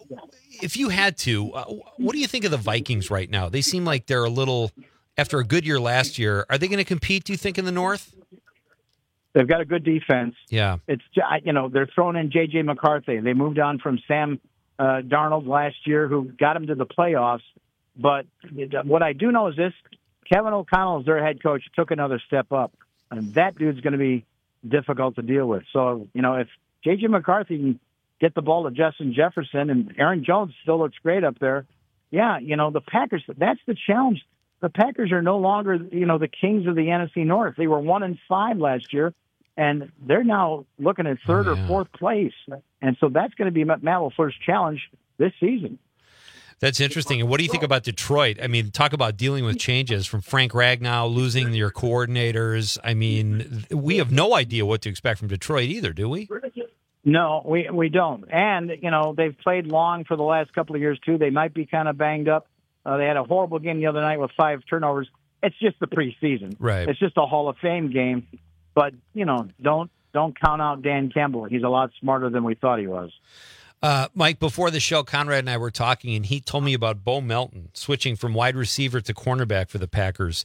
if you had to, what do you think of the Vikings right now? They seem like they're a little, after a good year last year, are they going to compete, do you think, in the North? They've got a good defense. Yeah. It's, they're throwing in J.J. McCarthy. They moved on from Sam Darnold last year, who got him to the playoffs. But what I do know is this: Kevin O'Connell, as their head coach, took another step up. And that dude's going to be difficult to deal with. So, if J.J. McCarthy can get the ball to Justin Jefferson, and Aaron Jones still looks great up there, the Packers, that's the challenge. The Packers are no longer, the kings of the NFC North. They were 1-5 last year, and they're now looking at third or fourth place. And so that's going to be Matt LaFleur's challenge this season. That's interesting. And what do you think about Detroit? I mean, talk about dealing with changes from Frank Ragnow, losing your coordinators. I mean, we have no idea what to expect from Detroit either, do we? No, we don't. And, they've played long for the last couple of years, too. They might be kind of banged up. They had a horrible game the other night with 5 turnovers. It's just the preseason. Right. It's just a Hall of Fame game. But, don't count out Dan Campbell. He's a lot smarter than we thought he was. Mike, before the show, Conrad and I were talking, and he told me about Bo Melton switching from wide receiver to cornerback for the Packers.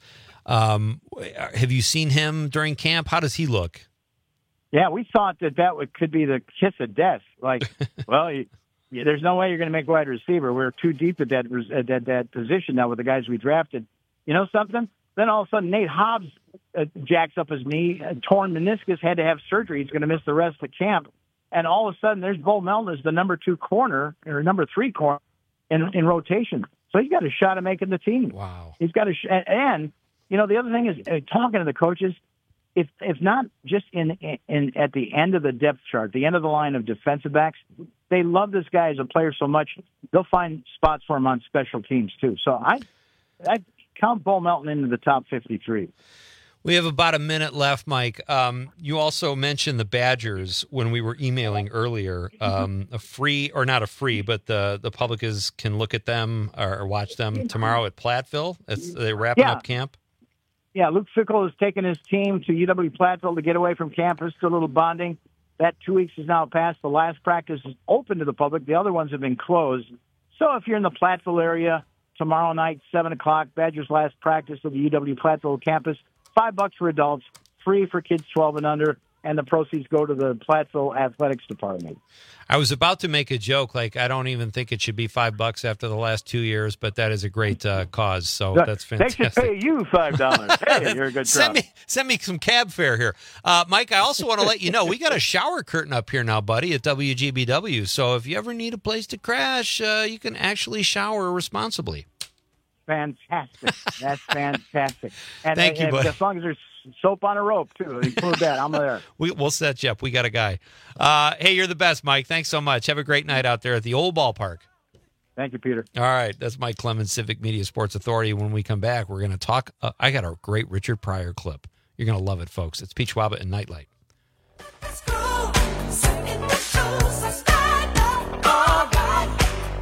Have you seen him during camp? How does he look? Yeah, we thought that could be the kiss of death. Like, well, there's no way you're going to make wide receiver. We're too deep at that position now with the guys we drafted. You know something? Then all of a sudden, Nate Hobbs jacks up his knee, torn meniscus, had to have surgery. He's going to miss the rest of the camp. And all of a sudden, there's Bo Melton as the number 2 corner or number 3 corner in rotation. So he's got a shot at making the team. Wow. He's got and the other thing is talking to the coaches. If not just in at the end of the depth chart, the end of the line of defensive backs, they love this guy as a player so much they'll find spots for him on special teams too. So I count Bo Melton into the top 53. We have about a minute left, Mike. You also mentioned the Badgers when we were emailing earlier. A free, or not a free, but the public can look at them or watch them tomorrow at Platteville. They're wrapping up camp. Yeah, Luke Fickell has taken his team to UW Platteville to get away from campus, do a little bonding. That 2 weeks has now passed. The last practice is open to the public. The other ones have been closed. So if you're in the Platteville area, tomorrow night, 7 o'clock, Badgers' last practice of the UW Platteville campus, $5 for adults, free for kids 12 and under, and the proceeds go to the Platteville Athletics Department. I was about to make a joke, like I don't even think it should be $5 after the last 2 years, but that is a great cause. So that's fantastic. They should pay you $5. Hey, you're a good send me some cab fare here, Mike. I also want to let you know we got a shower curtain up here now, buddy, at WGBW. So if you ever need a place to crash, you can actually shower responsibly. Fantastic. That's fantastic. And thank you, buddy. As long as there's soap on a rope, too. Include that. I'm there. We'll set you up. We got a guy. Hey, you're the best, Mike. Thanks so much. Have a great night out there at the old ballpark. Thank you, Peter. All right. That's Mike Clemens, Civic Media Sports Authority. When we come back, we're going to talk. I got a great Richard Pryor clip. You're going to love it, folks. It's Pete Schwaba and Nightlight. Let's go. Sit in the shoes. Let's stand up. All right.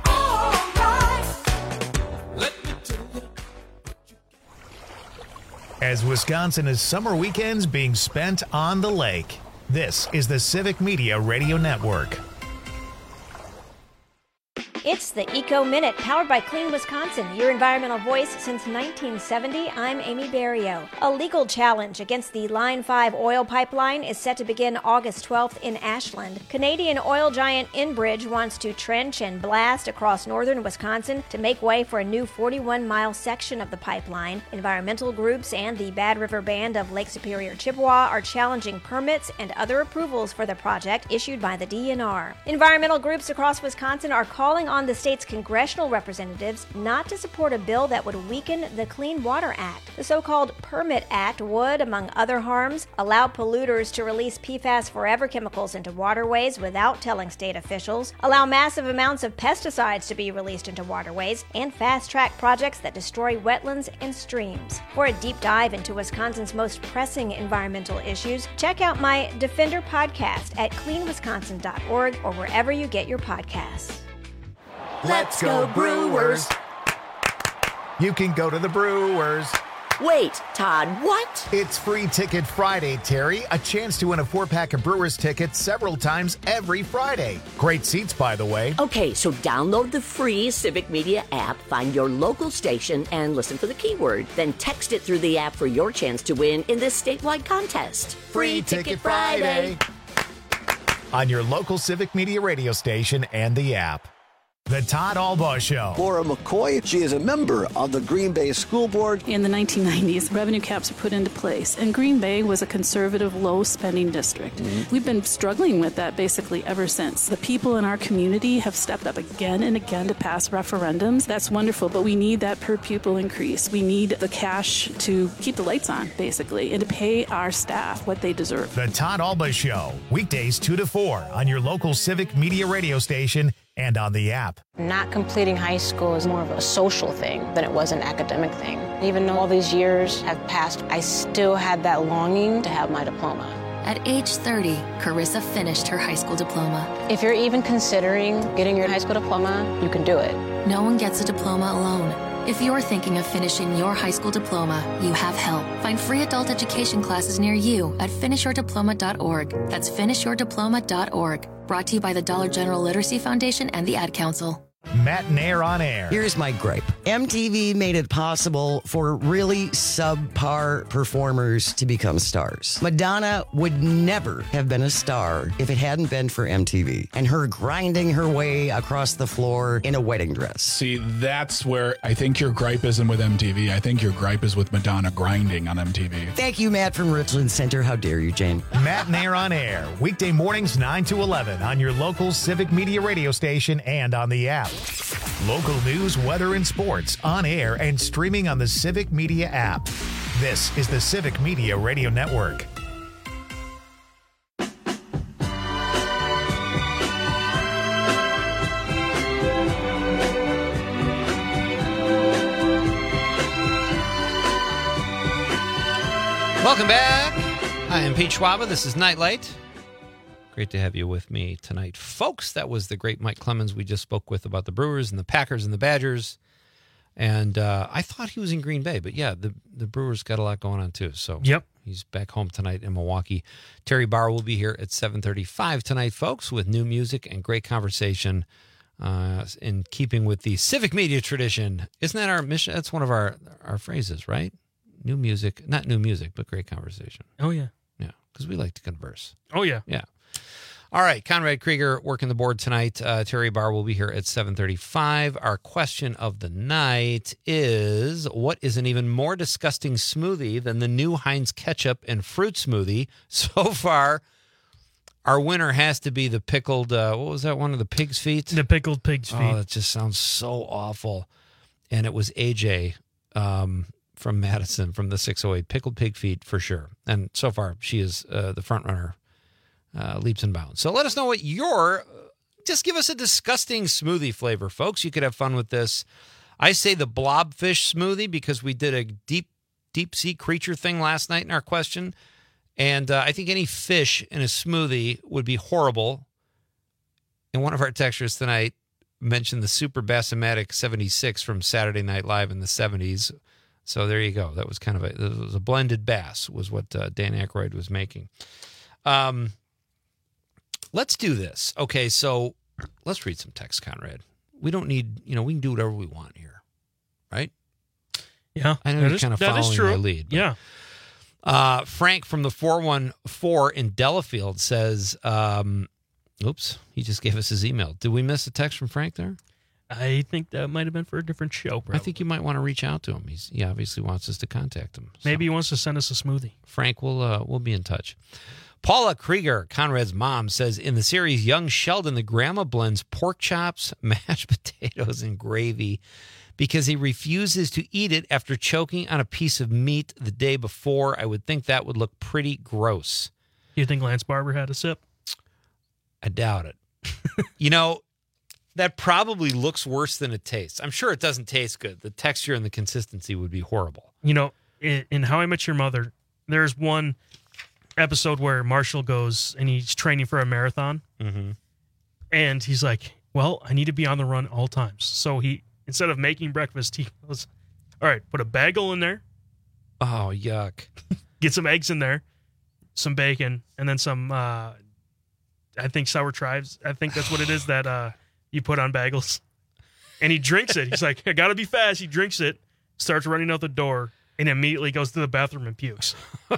As Wisconsin is summer weekends being spent on the lake, this is the Civic Media Radio Network. It's the Eco Minute, powered by Clean Wisconsin, your environmental voice since 1970. I'm Amy Barrio. A legal challenge against the Line 5 oil pipeline is set to begin August 12th in Ashland. Canadian oil giant Enbridge wants to trench and blast across northern Wisconsin to make way for a new 41-mile section of the pipeline. Environmental groups and the Bad River Band of Lake Superior Chippewa are challenging permits and other approvals for the project issued by the DNR. Environmental groups across Wisconsin are calling on the state's congressional representatives not to support a bill that would weaken the Clean Water Act. The so-called Permit Act would, among other harms, allow polluters to release PFAS forever chemicals into waterways without telling state officials, allow massive amounts of pesticides to be released into waterways, and fast-track projects that destroy wetlands and streams. For a deep dive into Wisconsin's most pressing environmental issues, check out my Defender podcast at cleanwisconsin.org or wherever you get your podcasts. Let's go Brewers! You can go to the Brewers. Wait, Todd, what? It's Free Ticket Friday, Terry. A chance to win a 4-pack of Brewers tickets several times every Friday. Great seats, by the way. Okay, so download the free Civic Media app, find your local station, and listen for the keyword. Then text it through the app for your chance to win in this statewide contest. Free Ticket Friday! On your local Civic Media radio station and the app. The Todd Albaugh Show. Laura McCoy, she is a member of the Green Bay School Board. In the 1990s, revenue caps were put into place, and Green Bay was a conservative, low-spending district. We've been struggling with that basically ever since. The people in our community have stepped up again and again to pass referendums. That's wonderful, but we need that per-pupil increase. We need the cash to keep the lights on, basically, and to pay our staff what they deserve. The Todd Albaugh Show, weekdays 2 to 4 on your local Civic Media radio station and on the app. Not completing high school is more of a social thing than it was an academic thing. Even though all these years have passed, I still had that longing to have my diploma. At age 30, Carissa finished her high school diploma. If you're even considering getting your high school diploma, you can do it. No one gets a diploma alone. If you're thinking of finishing your high school diploma, you have help. Find free adult education classes near you at finishyourdiploma.org. That's finishyourdiploma.org. Brought to you by the Dollar General Literacy Foundation and the Ad Council. Matt Nair on air. Here's my gripe. MTV made it possible for really subpar performers to become stars. Madonna would never have been a star if it hadn't been for MTV and her grinding her way across the floor in a wedding dress. See, that's where I think your gripe isn't with MTV. I think your gripe is with Madonna grinding on MTV. Thank you, Matt from Richland Center. How dare you, Jane? Matt Nair on air. Weekday mornings 9 to 11 on your local Civic Media radio station and on the app. Local news, weather, and sports on air and streaming on the Civic Media app. This is the Civic Media Radio Network. Welcome back. I am Pete Schwaba. This is Nightlight. Great to have you with me tonight, folks. That was the great Mike Clemens we just spoke with about the Brewers and the Packers and the Badgers. And I thought he was in Green Bay, but yeah, the Brewers got a lot going on too. So yep, he's back home tonight in Milwaukee. Terry Barr will be here at 7:35 tonight, folks, with new music and great conversation in keeping with the Civic Media tradition. Isn't that our mission? That's one of our phrases, right? New music, not new music, but great conversation. Oh, yeah. Yeah, because we like to converse. Oh, yeah. Yeah. All right, Conrad Krieger working the board tonight. Terry Barr will be here at 7:35. Our question of the night is, what is an even more disgusting smoothie than the new Heinz ketchup and fruit smoothie? So far, our winner has to be the pickled, what was that one of the pig's feet? The pickled pig's feet. Oh, that just sounds so awful. And it was AJ from Madison from the 608, pickled pig feet for sure. And so far, she is the front runner. Leaps and bounds. So let us know what just give us a disgusting smoothie flavor, folks. You could have fun with this. I say the blobfish smoothie because we did a deep sea creature thing last night in our question. And I think any fish in a smoothie would be horrible. And one of our texters tonight mentioned the Super Bassomatic 76 from Saturday Night Live in the 70s. So there you go. That was it was a blended bass was what Dan Aykroyd was making. Let's do this. Okay, so let's read some text, Conrad. we don't need, we can do whatever we want here, right? Yeah, I know you're kind of following my lead. Yeah. Frank from the 414 in Delafield says, oops, he just gave us his email. Did we miss a text from Frank there? I think that might have been for a different show, probably. I think you might want to reach out to him. He obviously wants us to contact him. So. Maybe he wants to send us a smoothie. Frank, we'll be in touch. Paula Krieger, Conrad's mom, says, in the series Young Sheldon, the grandma blends pork chops, mashed potatoes, and gravy because he refuses to eat it after choking on a piece of meat the day before. I would think that would look pretty gross. You think Lance Barber had a sip? I doubt it. That probably looks worse than it tastes. I'm sure it doesn't taste good. The texture and the consistency would be horrible. In How I Met Your Mother, there's one episode where Marshall goes and he's training for a marathon. Mm-hmm. And he's like, well, I need to be on the run all times. So he, instead of making breakfast, he goes, all right, put a bagel in there. Oh, yuck. Get some eggs in there, some bacon, and then some, I think sour chives. I think that's what it is that you put on bagels. And he drinks it. He's like, I got to be fast. He drinks it, starts running out the door, and immediately goes to the bathroom and pukes.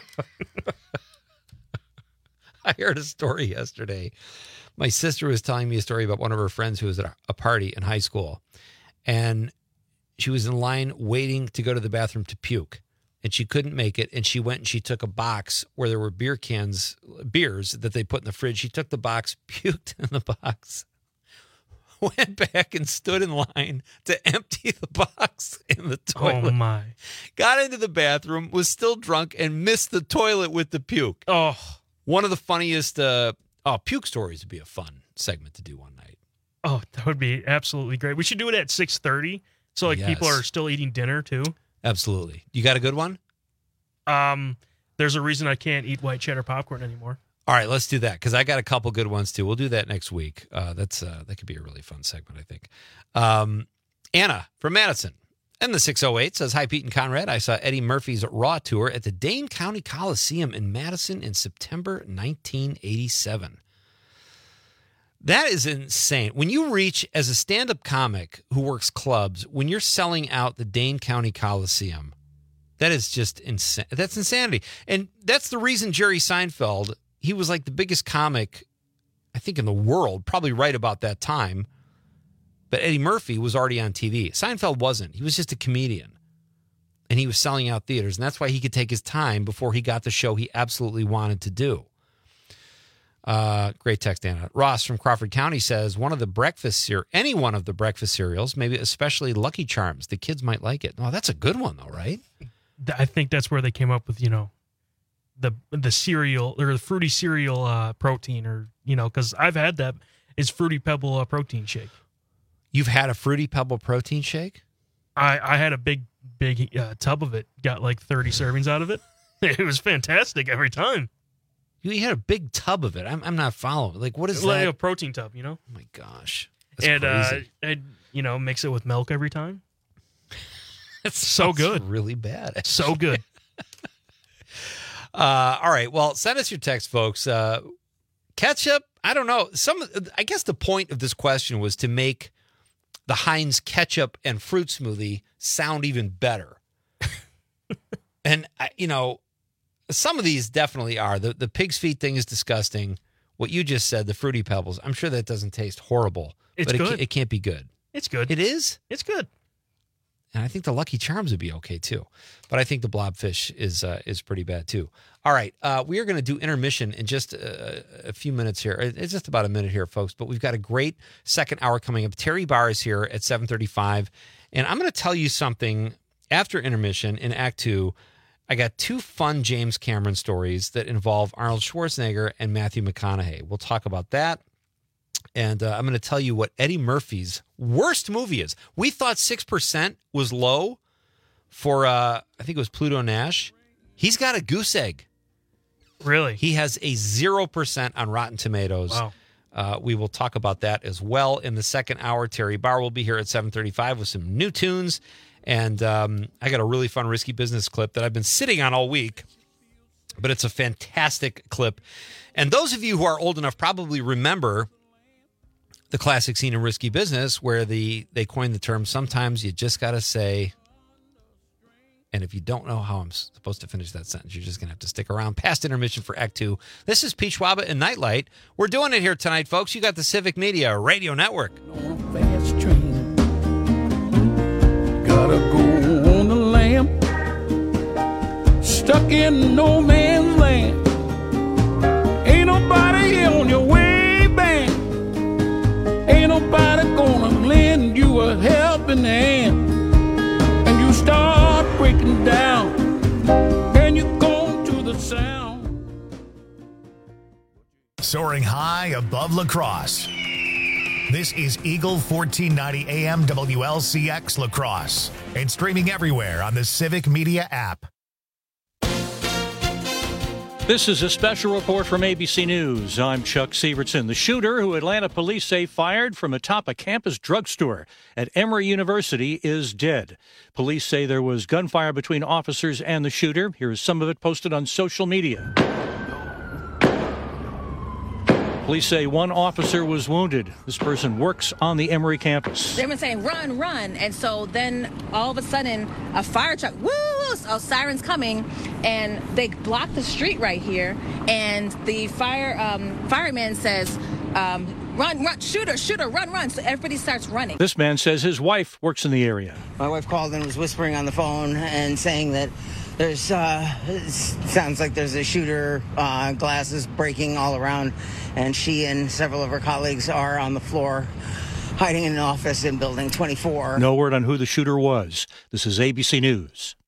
I heard a story yesterday. My sister was telling me a story about one of her friends who was at a party in high school. And she was in line waiting to go to the bathroom to puke. And she couldn't make it. And she went and she took a box where there were beers that they put in the fridge. She took the box, puked in the box, went back and stood in line to empty the box in the toilet. Oh, my. Got into the bathroom, was still drunk, and missed the toilet with the puke. Oh. One of the funniest puke stories would be a fun segment to do one night. Oh, that would be absolutely great. We should do it at 6:30 so people are still eating dinner too. Absolutely. You got a good one? There's a reason I can't eat white cheddar popcorn anymore. All right, let's do that because I got a couple good ones too. We'll do that next week. That could be a really fun segment, I think. Anna from Madison and the 608 says, hi, Pete and Conrad. I saw Eddie Murphy's Raw tour at the Dane County Coliseum in Madison in September 1987. That is insane. When you reach, as a stand-up comic who works clubs, when you're selling out the Dane County Coliseum, that is just insane. That's insanity. And that's the reason Jerry Seinfeld, he was like the biggest comic, I think, in the world, probably right about that time. But Eddie Murphy was already on TV. Seinfeld wasn't. He was just a comedian. And he was selling out theaters. And that's why he could take his time before he got the show he absolutely wanted to do. Great text, Anna. Ross from Crawford County says, any one of the breakfast cereals, maybe especially Lucky Charms. The kids might like it. Oh, that's a good one, though, right? I think that's where they came up with, the cereal or the fruity cereal protein, or, because I've had that. It's Fruity Pebble protein shake. You've had a Fruity Pebble protein shake? I had a big tub of it. Got like 30 servings out of it. It was fantastic every time. You had a big tub of it. I'm not following. Like, what is like that? A protein tub, Oh, my gosh. That's crazy. And, mix it with milk every time. It's so good. Really bad. It's so good. All right. Well, send us your text, folks. Ketchup, I don't know. I guess the point of this question was to make the Heinz ketchup and fruit smoothie sound even better. And, some of these definitely are. The pig's feet thing is disgusting. What you just said, the Fruity Pebbles, I'm sure that doesn't taste horrible. It's good. It can't be good. It's good. It is? It's good. And I think the Lucky Charms would be okay, too. But I think the Blobfish is pretty bad, too. All right. We are going to do intermission in just a few minutes here. It's just about a minute here, folks. But we've got a great second hour coming up. Terry Barr is here at 7:35. And I'm going to tell you something after intermission in Act 2. I got two fun James Cameron stories that involve Arnold Schwarzenegger and Matthew McConaughey. We'll talk about that. And I'm going to tell you what Eddie Murphy's worst movie is. We thought 6% was low for, I think it was Pluto Nash. He's got a goose egg. Really? He has a 0% on Rotten Tomatoes. Wow. We will talk about that as well in the second hour. Terry Barr will be here at 7:35 with some new tunes. And I got a really fun Risky Business clip that I've been sitting on all week, but it's a fantastic clip. And those of you who are old enough probably remember the classic scene in Risky Business where they coined the term, sometimes you just got to say, and if you don't know how I'm supposed to finish that sentence, you're just going to have to stick around past intermission for Act 2. This is Pete Schwaba and Nightlight. We're doing it here tonight, folks. You got the Civic Media Radio Network. Fast train. Gotta go on the lamb. Stuck in no man's land. Ain't nobody on your way back. Ain't nobody gonna lend you a helping hand. And you start breaking down. And you go to the sound. Soaring high above La Crosse. This is Eagle 1490 AM WLCX La Crosse. And streaming everywhere on the Civic Media app. This is a special report from ABC News. I'm Chuck Sievertson. The shooter, who Atlanta police say fired from atop a campus drugstore at Emory University, is dead. Police say there was gunfire between officers and the shooter. Here is some of it posted on social media. Police say one officer was wounded. This person works on the Emory campus. They've been saying, run, run. And so then all of a sudden, a fire truck, woo, sirens coming, and they block the street right here. And the fireman says, run, shooter, run. So everybody starts running. This man says his wife works in the area. My wife called and was whispering on the phone and saying that there's sounds like there's a shooter, glasses breaking all around, and she and several of her colleagues are on the floor hiding in an office in building 24. No word on who the shooter was. This is ABC News.